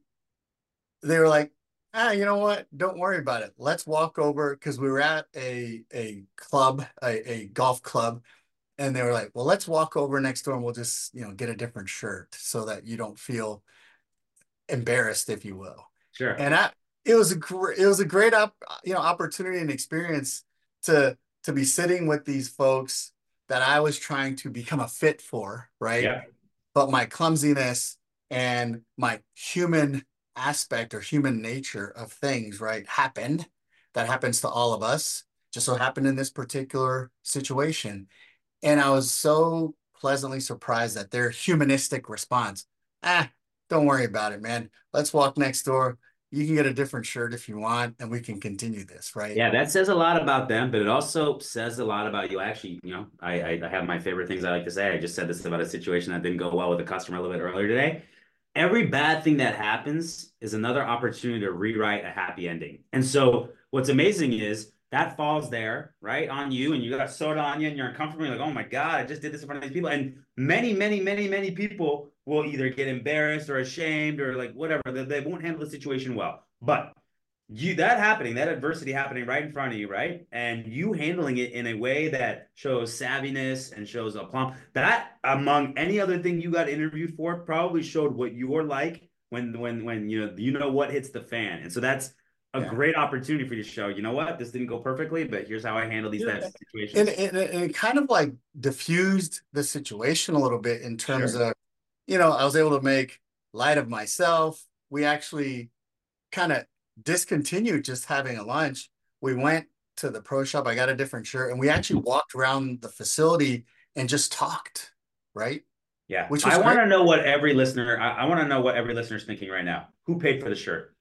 they were like, ah, you know what? Don't worry about it. Let's walk over because we were at a a club, a, a golf club, and they were like, well, let's walk over next door and we'll just, you know, get a different shirt so that you don't feel embarrassed, if you will. Sure. And I, it was a great, it was a great up, you know, opportunity and experience to to be sitting with these folks that I was trying to become a fit for, right? Yeah. But my clumsiness and my human aspect or human nature of things, right, happened. That happens to all of us. Just so happened in this particular situation. And I was so pleasantly surprised at their humanistic response. Ah, don't worry about it, man. Let's walk next door. You can get a different shirt if you want, and we can continue this, right? Yeah, that says a lot about them, but it also says a lot about you. Actually, you know, I, I I have my favorite things I like to say. I just said this about a situation that didn't go well with a customer a little bit earlier today. Every bad thing that happens is another opportunity to rewrite a happy ending. And so what's amazing is that falls there, right, on you, and you got soda on you, and you're uncomfortable. You're like, oh my God, I just did this in front of these people. And many, many, many, many people will either get embarrassed or ashamed or like whatever. They, they won't handle the situation well. But you that happening, that adversity happening right in front of you, right? And you handling it in a way that shows savviness and shows aplomb. That among any other thing you got interviewed for probably showed what you're like when when when you know you know what hits the fan. And so that's a Yeah. great opportunity for you to show, you know what, this didn't go perfectly, but here's how I handle these Yeah. types of And, situations. and, and it kind of like diffused the situation a little bit in terms Sure. of, you know, I was able to make light of myself. We actually kind of discontinued just having a lunch. We went to the pro shop. I got a different shirt, and we actually walked around the facility and just talked, right? Yeah. Which I was want great. to know what every listener, I, I want to know what every listener's thinking right now. Who paid for the shirt?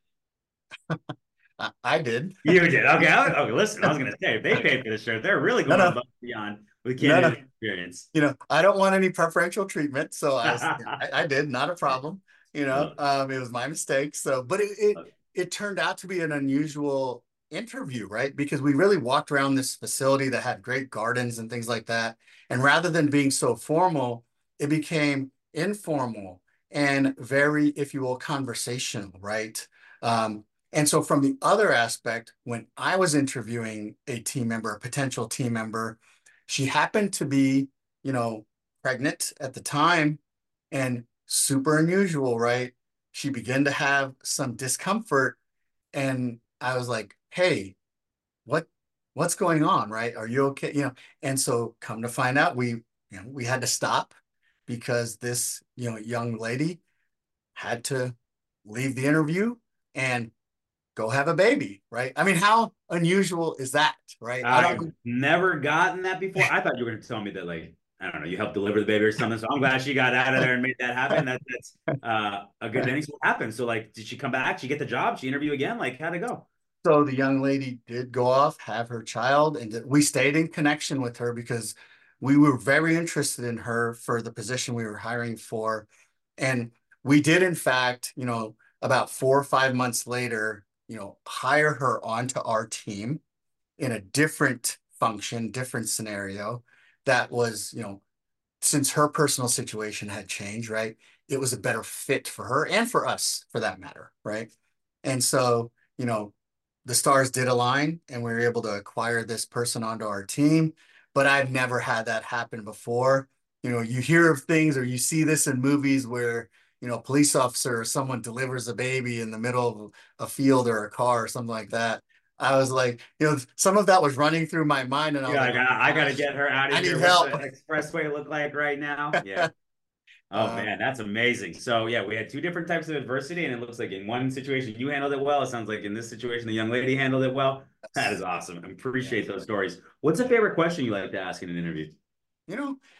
I, I did. You did. Okay. I, okay. Listen, I was going to say, if they paid for the shirt, they're really No, going no, above and beyond with no, no. candidate experience. You know, I don't want any preferential treatment, so I was, I I, I did, not a problem. You know, love um, it was my mistake. So, but it, it it. it turned out to be an unusual interview, right? Because we really walked around this facility that had great gardens and things like that. And rather than being so formal, it became informal and very, if you will, conversational, right? Um, and so from the other aspect, when I was interviewing a team member, a potential team member, she happened to be, you know, pregnant at the time and super unusual, right? She began to have some discomfort, and I was like, "Hey, what what's going on, right? Are you okay?" You know, and so come to find out, we, you know, we had to stop because this, you know, young lady had to leave the interview and go have a baby, right? I mean, how unusual is that, right? I I've don't. never gotten that before. I thought you were going to tell me that, like, I don't know, you helped deliver the baby or something. So I'm glad she got out of there and made that happen. That, that's uh, a good thing. So what happened? So, like, did she come back? She get the job? She interview again? Like, how'd it go? So the young lady did go off, have her child, and we stayed in connection with her because we were very interested in her for the position we were hiring for. And we did, in fact, you know, about four or five months later, you know, hire her onto our team in a different function, different scenario that was, you know, since her personal situation had changed, right? It was a better fit for her and for us for that matter, right? And so, you know, the stars did align and we were able to acquire this person onto our team. But I've never had that happen before. You know, you hear of things or you see this in movies where, you know, a police officer or someone delivers a baby in the middle of a field or a car or something like that. I was like, you know, some of that was running through my mind, and I was Yeah, like, I oh got, I my got to gosh, get her out of I need here. What's the help. expressway look like right now? Yeah. Oh Uh, man, that's amazing. So yeah, we had two different types of adversity, and it looks like in one situation you handled it well. It sounds like in this situation the young lady handled it well. That is awesome. I yeah, appreciate those stories. What's a favorite question you like to ask in an interview? you know.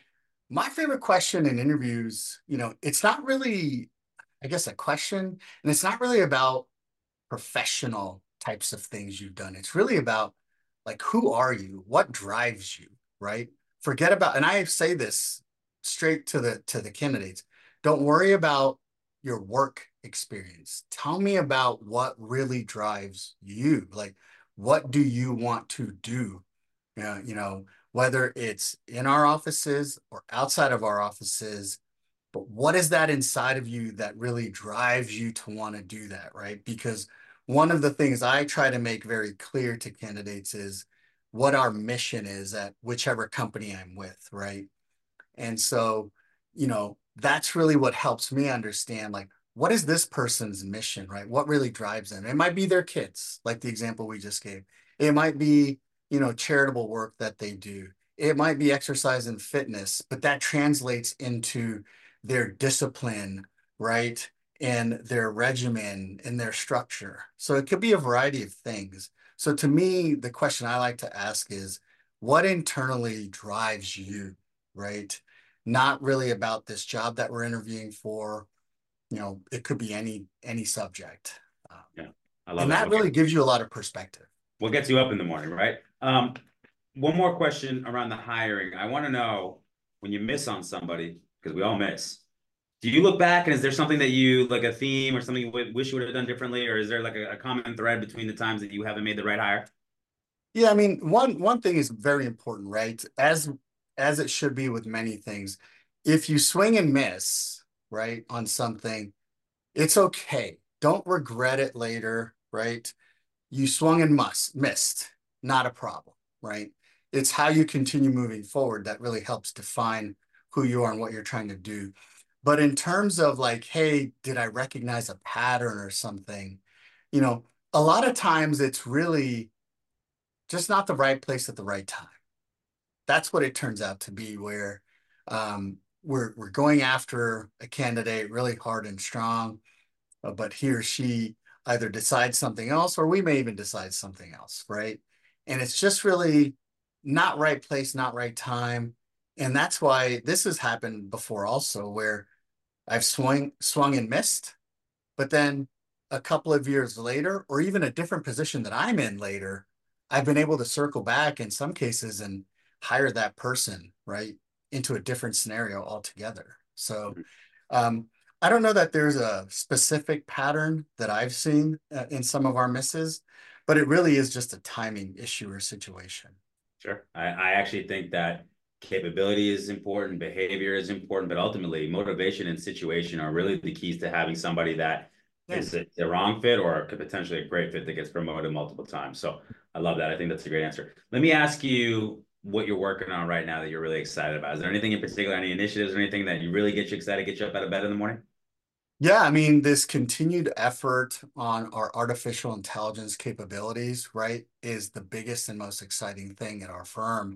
My favorite question in interviews, you know, it's not really, I guess, a question, and it's not really about professional types of things you've done. It's really about like, who are you? What drives you, right? Forget about, and I say this straight to the to the candidates. Don't worry about your work experience. Tell me about what really drives you. Like, what do you want to do? Yeah, you know, whether it's in our offices or outside of our offices, but what is that inside of you that really drives you to want to do that, right? Because one of the things I try to make very clear to candidates is what our mission is at whichever company I'm with, right? And so, you know, that's really what helps me understand, like, what is this person's mission, right? What really drives them? It might be their kids, like the example we just gave. It might be, you know, charitable work that they do. It might be exercise and fitness, but that translates into their discipline, right? And their regimen and their structure. So it could be a variety of things. So to me, the question I like to ask is, what internally drives you, right? Not really about this job that we're interviewing for. You know, it could be any any subject. Um, Yeah, I love and that. that What really gets, gives you a lot of perspective. what gets you up in the morning, right? Um, one more question around the hiring. I want to know when you miss on somebody, because we all miss. Do you look back and is there something that you like a theme or something you would, wish you would have done differently, or is there like a, a common thread between the times that you haven't made the right hire? Yeah, I mean, one one thing is very important, right? As as it should be with many things. If you swing and miss, right, on something, it's okay. Don't regret it later, right? You swung and must missed, not a problem, right? It's how you continue moving forward that really helps define who you are and what you're trying to do. But in terms of like, hey, did I recognize a pattern or something? You know, a lot of times it's really just not the right place at the right time. That's what it turns out to be, where um, we're we're going after a candidate really hard and strong, uh, but he or she either decides something else, or we may even decide something else, right? And it's just really not right place, not right time. And that's why this has happened before also, where I've swung swung and missed, but then a couple of years later, or even a different position that I'm in later, I've been able to circle back in some cases and hire that person, right, into a different scenario altogether. So um, I don't know that there's a specific pattern that I've seen uh, in some of our misses, but it really is just a timing issue or situation. Sure. I, I actually think that capability is important, behavior is important, but ultimately motivation and situation are really the keys to having somebody that Yeah. is a, a wrong fit or could potentially a great fit that gets promoted multiple times. So I love that. I think that's a great answer. Let me ask you what you're working on right now that you're really excited about. Is there anything in particular, any initiatives or anything that you really get you excited, get you up out of bed in the morning? Yeah, I mean, this continued effort on our artificial intelligence capabilities, right, is the biggest and most exciting thing at our firm,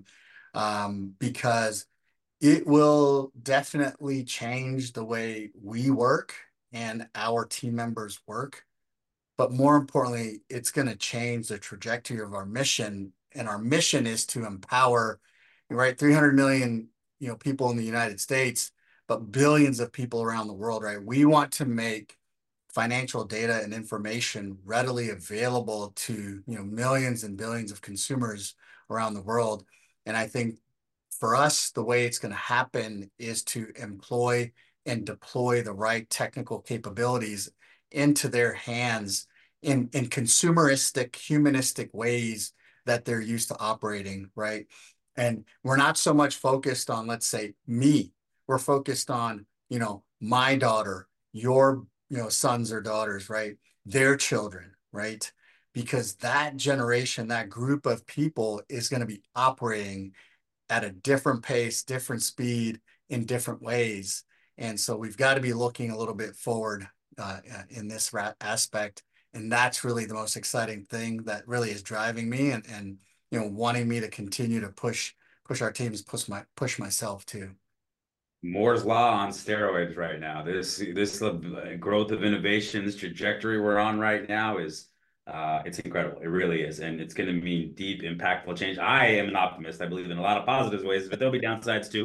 um, because it will definitely change the way we work and our team members work. But more importantly, it's going to change the trajectory of our mission. And our mission is to empower, right, three hundred million, you know, people in the United States, but billions of people around the world, right? We want to make financial data and information readily available to, you know, millions and billions of consumers around the world. And I think for us, the way it's going to happen is to employ and deploy the right technical capabilities into their hands in, in consumeristic, humanistic ways that they're used to operating, right? And we're not so much focused on, let's say, me. We're focused on, you know, my daughter, your, you know, sons or daughters, right? Their children, right? Because that generation, that group of people is going to be operating at a different pace, different speed, in different ways. And so we've got to be looking a little bit forward uh, in this aspect. And that's really the most exciting thing that really is driving me and, and you know, wanting me to continue to push push our teams, push my push myself too. Moore's law on steroids right now. This this uh, growth of innovation, this trajectory we're on right now is uh, it's incredible. It really is, and it's going to mean deep, impactful change. I am an optimist. I believe in a lot of positive ways, but there'll be downsides too.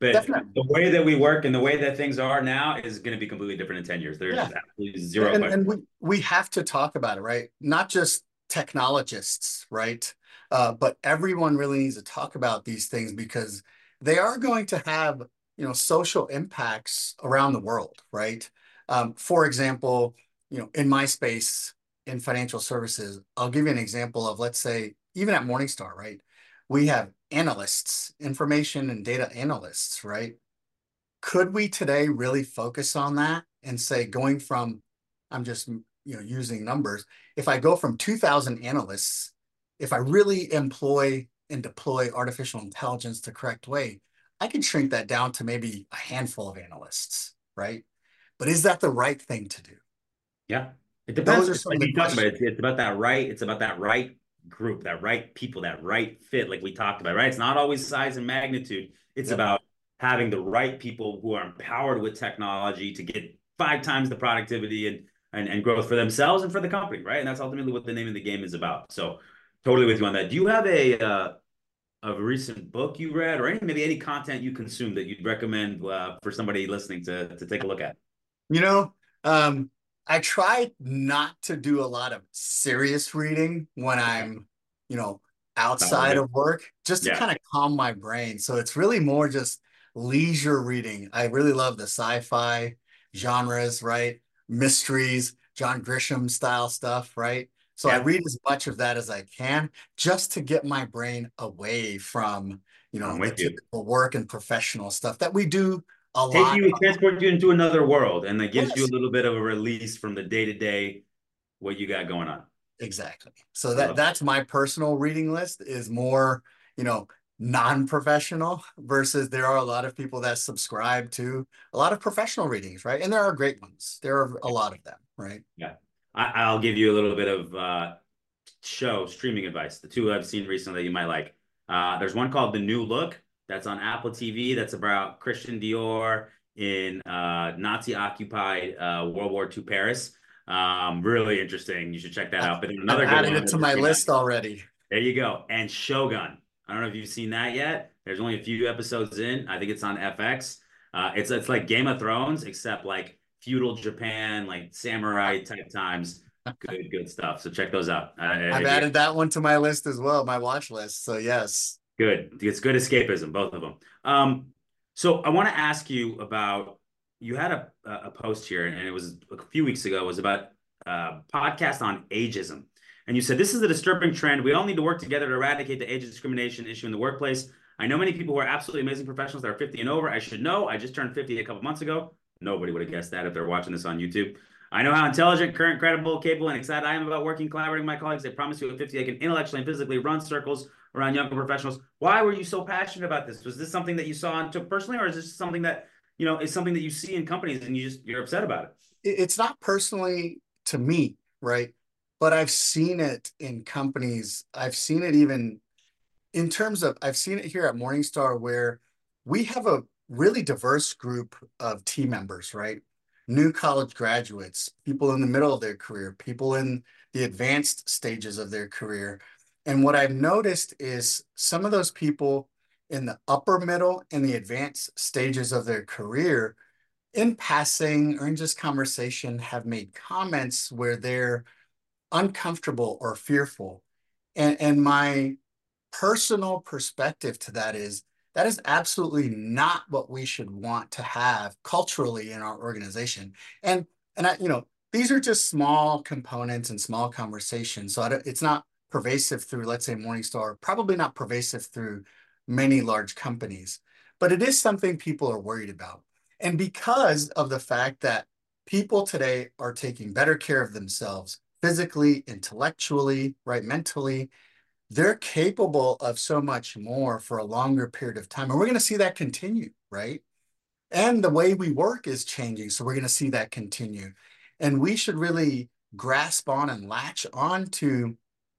But Definitely. the way that we work and the way that things are now is going to be completely different in ten years. There's Yeah. absolutely zero And question. and we we have to talk about it, right? Not just technologists, right? Uh, but everyone really needs to talk about these things because they are going to have, you know, social impacts around the world, right? Um, for example, you know, in my space in financial services, I'll give you an example of, let's say, even at Morningstar, right? We have analysts, information and data analysts, right? Could we today really focus on that and say going from, I'm just, you know, using numbers. If I go from two thousand analysts, if I really employ and deploy artificial intelligence the correct way, I can shrink that down to maybe a handful of analysts, right? But is that the right thing to do? Yeah. It depends. Those are It's some like of the you talked about questions. it. It's about that right. It's about that right group, that right people, that right fit, like we talked about, right? It's not always size and magnitude. It's Yep. about having the right people who are empowered with technology to get five times the productivity and and, and growth for themselves and for the company, right? And that's ultimately what the name of the game is about. So totally with you on that. Do you have a uh, a recent book you read or any maybe any content you consume that you'd recommend uh, for somebody listening to to take a look at? You know, um, I try not to do a lot of serious reading when Okay. I'm, you know, Not worth outside it. of work, just to Yeah. kind of calm my brain. So it's really more just leisure reading. I really love the sci-fi genres, right? Mysteries, John Grisham style stuff, right? So I Yeah. read as much of that as I can just to get my brain away from, you I'm know, the with you. typical work and professional stuff that we do a Take lot. you, transport you into another world, and that gives you a Yes. little bit of a release from the day to day what you got going on. Exactly. So I that love it. that's my personal reading list is more, you know, non-professional versus there are a lot of people that subscribe to a lot of professional readings, right? And there are great ones. There are a lot of them, right? Yeah. I, I'll give you a little bit of uh, show streaming advice. The two I've seen recently that you might like. Uh, there's one called The New Look that's on Apple T V. That's about Christian Dior in uh, Nazi-occupied uh, World War two Paris. Um, really interesting. You should check that I, out. But then I've another good added one it that to just my came out. list already. There you go. And Shogun. I don't know if you've seen that yet. There's only a few episodes in. I think it's on F X. Uh, it's it's like Game of Thrones, except like feudal Japan, like samurai type times. Good, good stuff. So check those out. Uh, I've if you added that one to my list as well, my watch list. So yes. good, it's good escapism, both of them. Um, so I want to ask you about. You had a a post here, and it was a few weeks ago. It was about a podcast on ageism. And you said, this is a disturbing trend. We all need to work together to eradicate the age discrimination issue in the workplace. I know many people who are absolutely amazing professionals that are fifty and over. I should know. I just turned fifty a couple months ago. Nobody would have guessed that if they're watching this on YouTube. I know how intelligent, current, credible, capable, and excited I am about working, collaborating with my colleagues. I promise you at fifty, I can intellectually and physically run circles around younger professionals. Why were you so passionate about this? Was this something that you saw and took personally, or is this something that, you know, is something that you see in companies and you just, you're upset about it? It's not personally to me, right? But I've seen it in companies. I've seen it even in terms of, I've seen it here at Morningstar where we have a really diverse group of team members, right? New college graduates, people in the middle of their career, people in the advanced stages of their career. And what I've noticed is some of those people in the upper middle and the advanced stages of their career, in passing or in just conversation, have made comments where they're uncomfortable or fearful. And, and my personal perspective to that is that is absolutely not what we should want to have culturally in our organization. And and I, you know, these are just small components and small conversations. So I don't, it's not pervasive through, let's say, Morningstar, probably not pervasive through many large companies, but it is something people are worried about. And because of the fact that people today are taking better care of themselves physically, intellectually, right, mentally, they're capable of so much more for a longer period of time. And we're going to see that continue, right? And the way we work is changing. So we're going to see that continue. And we should really grasp on and latch on to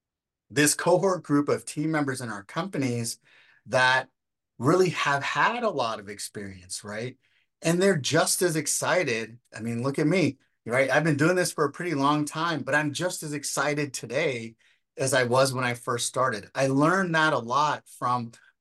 this cohort group of team members in our companies that really have had a lot of experience, right? And they're just as excited. I mean, look at me, right? I've been doing this for a pretty long time, but I'm just as excited today as I was when I first started. I learned that a lot from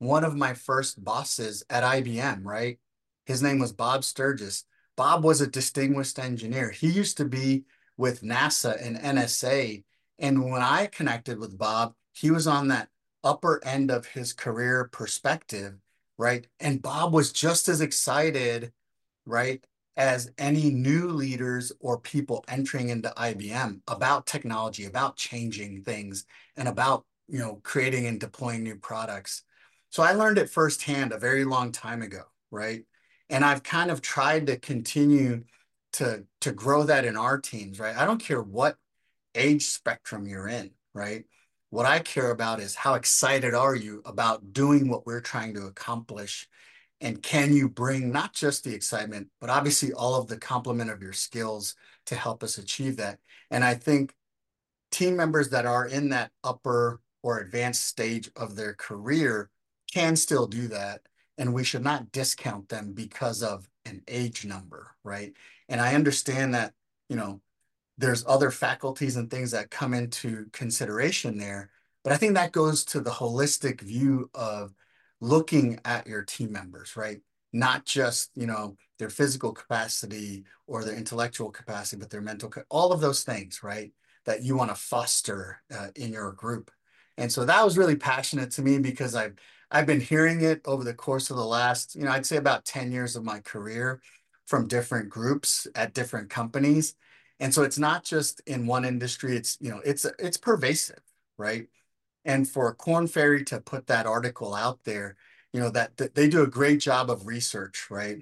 one of my first bosses at I B M, right? His name was Bob Sturgis. Bob was a distinguished engineer. He used to be with NASA and N S A. And when I connected with Bob, he was on that upper end of his career perspective, right? And Bob was just as excited, right, as any new leaders or people entering into I B M about technology, about changing things, and about, you know, creating and deploying new products. So I learned it firsthand a very long time ago, right? And I've kind of tried to continue to to grow that in our teams, right? I don't care what age spectrum you're in, right? What I care about is how excited are you about doing what we're trying to accomplish, and can you bring not just the excitement, but obviously all of the complement of your skills to help us achieve that. And I think team members that are in that upper or advanced stage of their career can still do that. And we should not discount them because of an age number, right? And I understand that, you know, there's other faculties and things that come into consideration there. But I think that goes to the holistic view of looking at your team members, right? Not just, you know, their physical capacity or their intellectual capacity, but their mental, all of those things, right? That you want to foster uh, in your group. And so that was really passionate to me because I've I've been hearing it over the course of the last, you know, I'd say about ten years of my career from different groups at different companies. And so it's not just in one industry, it's, you know, it's it's pervasive, right? And for Korn Ferry to put that article out there, you know, that, that they do a great job of research, right?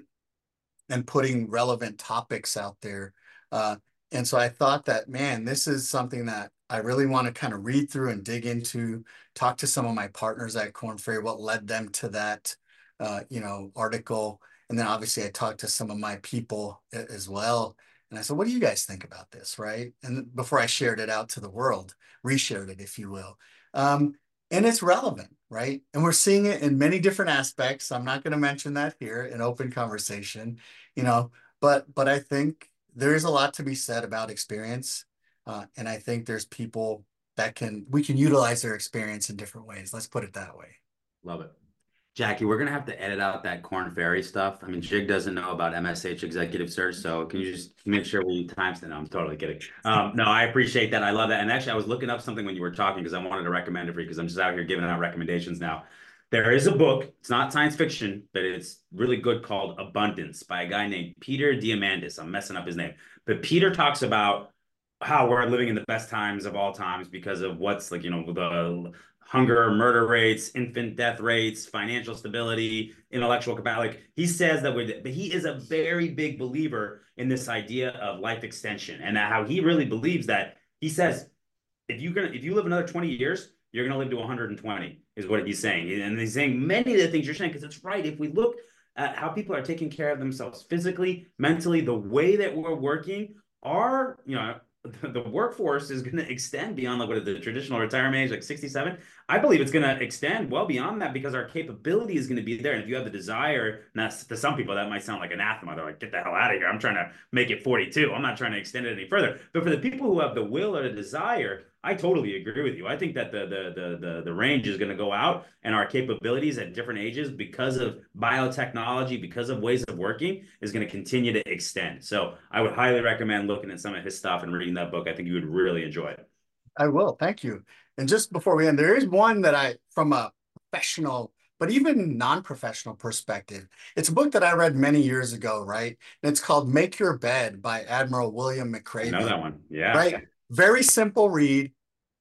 And putting relevant topics out there. Uh, and so I thought that, man, this is something that I really want to kind of read through and dig into, talk to some of my partners at Korn Ferry, what led them to that, uh, you know, article. And then obviously I talked to some of my people as well. And I said, what do you guys think about this, right? And before I shared it out to the world, reshared it, if you will. Um, and it's relevant, right? And we're seeing it in many different aspects. I'm not going to mention that here in open conversation, you know, but but I think there is a lot to be said about experience. Uh, and I think there's people that can we can utilize their experience in different ways. Let's put it that way. Love it. Jackie, we're gonna have to edit out that Corn Ferry stuff. I mean, Jig doesn't know about M S H executive search, so can you just make sure we timestamp? No, I'm totally kidding. Um, no, I appreciate that. I love that. And actually, I was looking up something when you were talking because I wanted to recommend it for you because I'm just out here giving out recommendations now. There is a book. It's not science fiction, but it's really good called Abundance by a guy named Peter Diamandis. I'm messing up his name, but Peter talks about how we're living in the best times of all times because of what's like, you know, the hunger, murder rates, infant death rates, financial stability, intellectual capacity. Like he says that we're, but he is a very big believer in this idea of life extension and how he really believes that. He says, if you're gonna, if you live another twenty years, you're gonna live to one hundred twenty, is what he's saying. And he's saying many of the things you're saying because it's right. If we look at how people are taking care of themselves physically, mentally, the way that we're working, our, you know, the workforce is going to extend beyond like what the traditional retirement age, like sixty-seven. I believe it's going to extend well beyond that because our capability is going to be there. And if you have the desire, now to some people that might sound like anathema. They're like, get the hell out of here. I'm trying to make it forty-two. I'm not trying to extend it any further. But for the people who have the will or the desire, I totally agree with you. I think that the the the the, the range is going to go out, and our capabilities at different ages because of biotechnology, because of ways of working, is going to continue to extend. So I would highly recommend looking at some of his stuff and reading that book. I think you would really enjoy it. I will. Thank you. And just before we end, there is one that I, from a professional, but even non-professional perspective, it's a book that I read many years ago, right? And it's called Make Your Bed by Admiral William I know McRaven, that one. Yeah. right? Very simple read.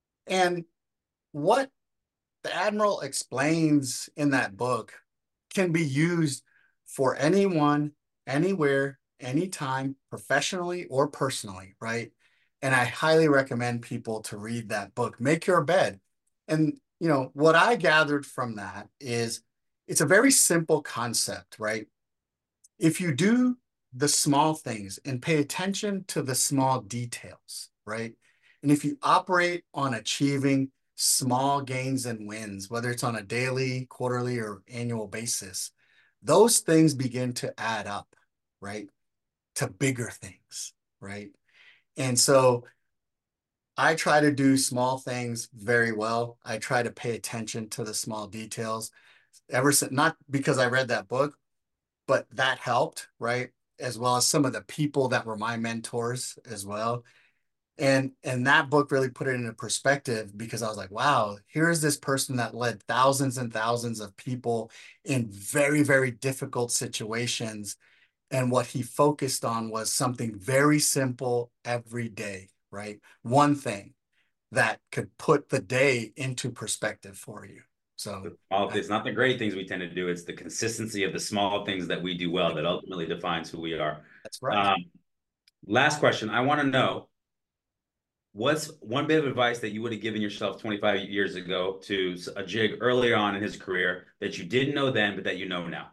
And what the Admiral explains in that book can be used for anyone, anywhere, anytime, professionally or personally, right? And I highly recommend people to read that book, Make Your Bed. And, you know, what I gathered from that is it's a very simple concept, right? If you do the small things and pay attention to the small details, right? And if you operate on achieving small gains and wins, whether it's on a daily, quarterly, or annual basis, those things begin to add up, right? To bigger things, right? And so I try to do small things very well. I try to pay attention to the small details. ever since, not because I read that book, but that helped, right? As well as some of the people that were my mentors as well. And and that book really put it into perspective because I was like, wow, here's this person that led thousands and thousands of people in very, very difficult situations. And what he focused on was something very simple every day, right? One thing that could put the day into perspective for you. So The small, I, it's not the great things we tend to do. It's the consistency of the small things that we do well that ultimately defines who we are. that's right. Um, last question. I want to know what's one bit of advice that you would have given yourself twenty-five years ago to a Jig earlier on in his career that you didn't know then, but that you know now?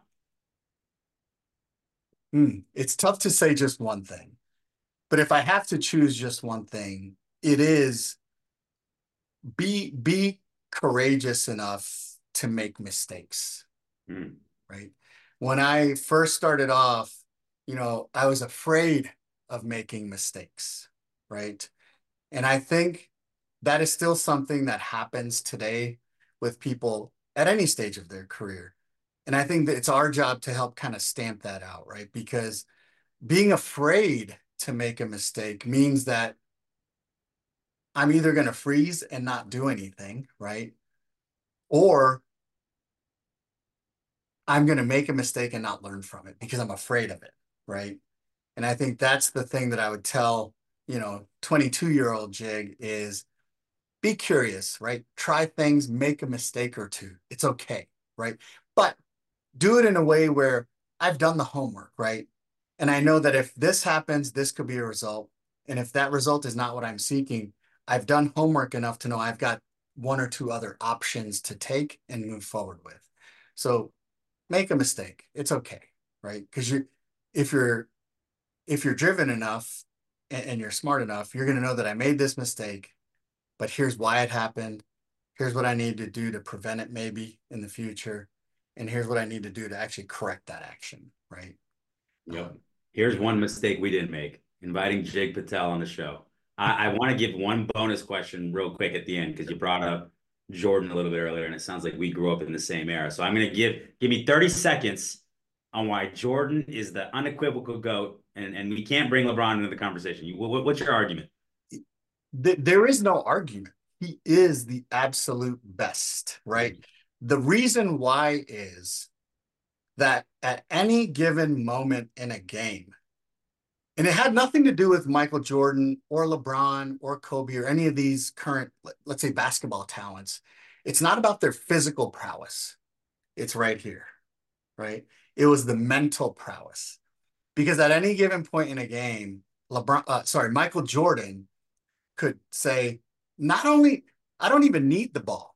Hmm. It's tough to say just one thing, but if I have to choose just one thing, it is be be courageous enough to make mistakes, Mm. right? When I first started off, you know, I was afraid of making mistakes, right? And I think that is still something that happens today with people at any stage of their career. And I think that it's our job to help kind of stamp that out, right? Because being afraid to make a mistake means that I'm either going to freeze and not do anything, right? Or I'm going to make a mistake and not learn from it because I'm afraid of it, right? And I think that's the thing that I would tell, you know, twenty-two year old Jig is be curious, right? Try things, make a mistake or two. It's okay, right? But do it in a way where I've done the homework, right? And I know that if this happens, this could be a result. And if that result is not what I'm seeking, I've done homework enough to know I've got one or two other options to take and move forward with. So make a mistake. It's okay, right? Because you, if you're if you're driven enough and, and you're smart enough, you're going to know that I made this mistake, but here's why it happened. Here's what I need to do to prevent it maybe in the future. And here's what I need to do to actually correct that action, right? Yep. Um, Here's one mistake we didn't make, inviting Jig Patel on the show. I, I want to give one bonus question real quick at the end because you brought up Jordan a little bit earlier, and it sounds like we grew up in the same era. So I'm going to give give me thirty seconds on why Jordan is the unequivocal GOAT, and, and we can't bring LeBron into the conversation. You, what, what's your argument? th- there is no argument. He is the absolute best, right? The reason why is that at any given moment in a game, and it had nothing to do with Michael Jordan or LeBron or Kobe or any of these current, let's say, basketball talents. It's not about their physical prowess. It's right here, right? It was the mental prowess. Because at any given point in a game, LeBron, uh, sorry, Michael Jordan could say, not only, I don't even need the ball.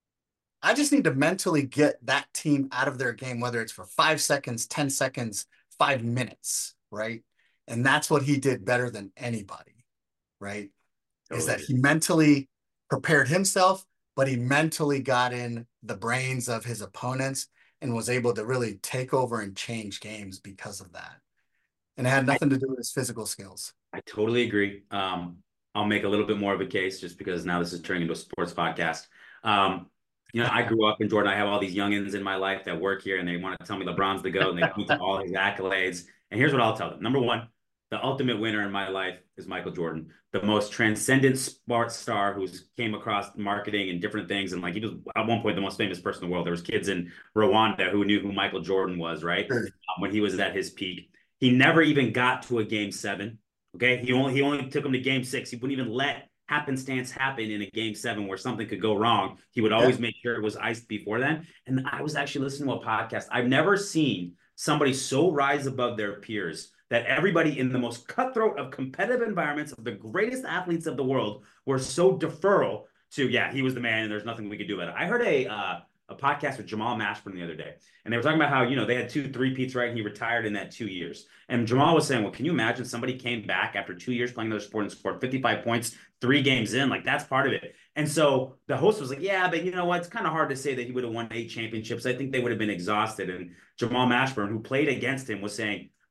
I just need to mentally get that team out of their game, whether it's for five seconds, ten seconds, five minutes, right? And that's what he did better than anybody, right? Is that Totally. he mentally prepared himself, but he mentally got in the brains of his opponents and was able to really take over and change games because of that. And it had I, nothing to do with his physical skills. I totally agree. Um, I'll make a little bit more of a case just because now this is turning into a sports podcast. Um, you know, I grew up in Jordan. I have all these youngins in my life that work here and they want to tell me LeBron's the GOAT and they point to all his accolades. And here's what I'll tell them. Number one, the ultimate winner in my life is Michael Jordan, the most transcendent sports star who's came across marketing and different things. And like he was at one point the most famous person in the world. There was kids in Rwanda who knew who Michael Jordan was, right? Sure. Um, when he was at his peak. He never even got to a game seven. Okay. He only he only took him to game six. He wouldn't even let happenstance happen in a game seven where something could go wrong. He would Yeah. always make sure it was iced before then. And I was actually listening to a podcast. I've never seen somebody so rise above their peers that everybody in the most cutthroat of competitive environments of the greatest athletes of the world were so deferral to, yeah, he was the man and there's nothing we could do about it. I heard a uh, a podcast with Jamal Mashburn the other day, and they were talking about how, you know, they had two three-peats, right? And he retired in that two years. And Jamal was saying, well, can you imagine somebody came back after two years playing another sport and scored fifty-five points three games in? Like, that's part of it. And so the host was like, yeah, but you know what? It's kind of hard to say that he would have won eight championships. I think they would have been exhausted. And Jamal Mashburn, who played against him, was saying,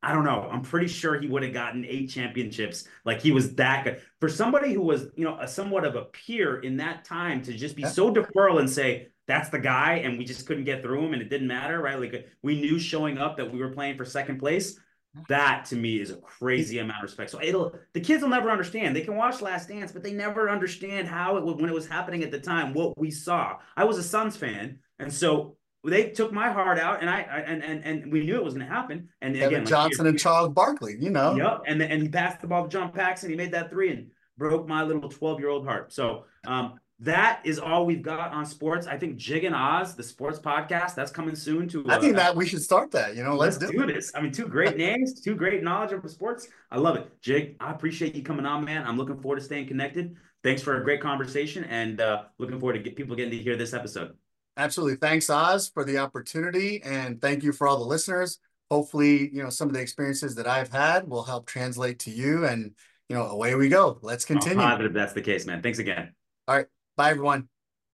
I don't know. I'm pretty sure he would have gotten eight championships. Like he was that good. For somebody who was, you know, a somewhat of a peer in that time to just be Yeah. so deferral and say, that's the guy, and we just couldn't get through him and it didn't matter, right? Like we knew showing up that we were playing for second place. That to me is a crazy amount of respect. So it'll the kids will never understand. They can watch Last Dance, but they never understand how it when it was happening at the time, what we saw. I was a Suns fan, and so they took my heart out, and I, I and and and we knew it was going to happen. And Kevin again, like Johnson and Charles Barkley, you know. yep, and and he passed the ball to John Paxson. He made that three and broke my little twelve year old heart. So um, that is all we've got on sports. I think Jig and Oz, the sports podcast, that's coming soon to. I think Uh, that we should start that. You know, let's, let's do do it. this. I mean, two great names, two great knowledge of sports. I love it, Jig. I appreciate you coming on, man. I'm looking forward to staying connected. Thanks for a great conversation, and uh, looking forward to get people getting to hear this episode. Absolutely. Thanks, Oz, for the opportunity, and thank you for all the listeners. Hopefully, you know, some of the experiences that I've had will help translate to you, and you know, away we go. Let's I'm continue. positive that's the case, man. Thanks again. All right. Bye, everyone.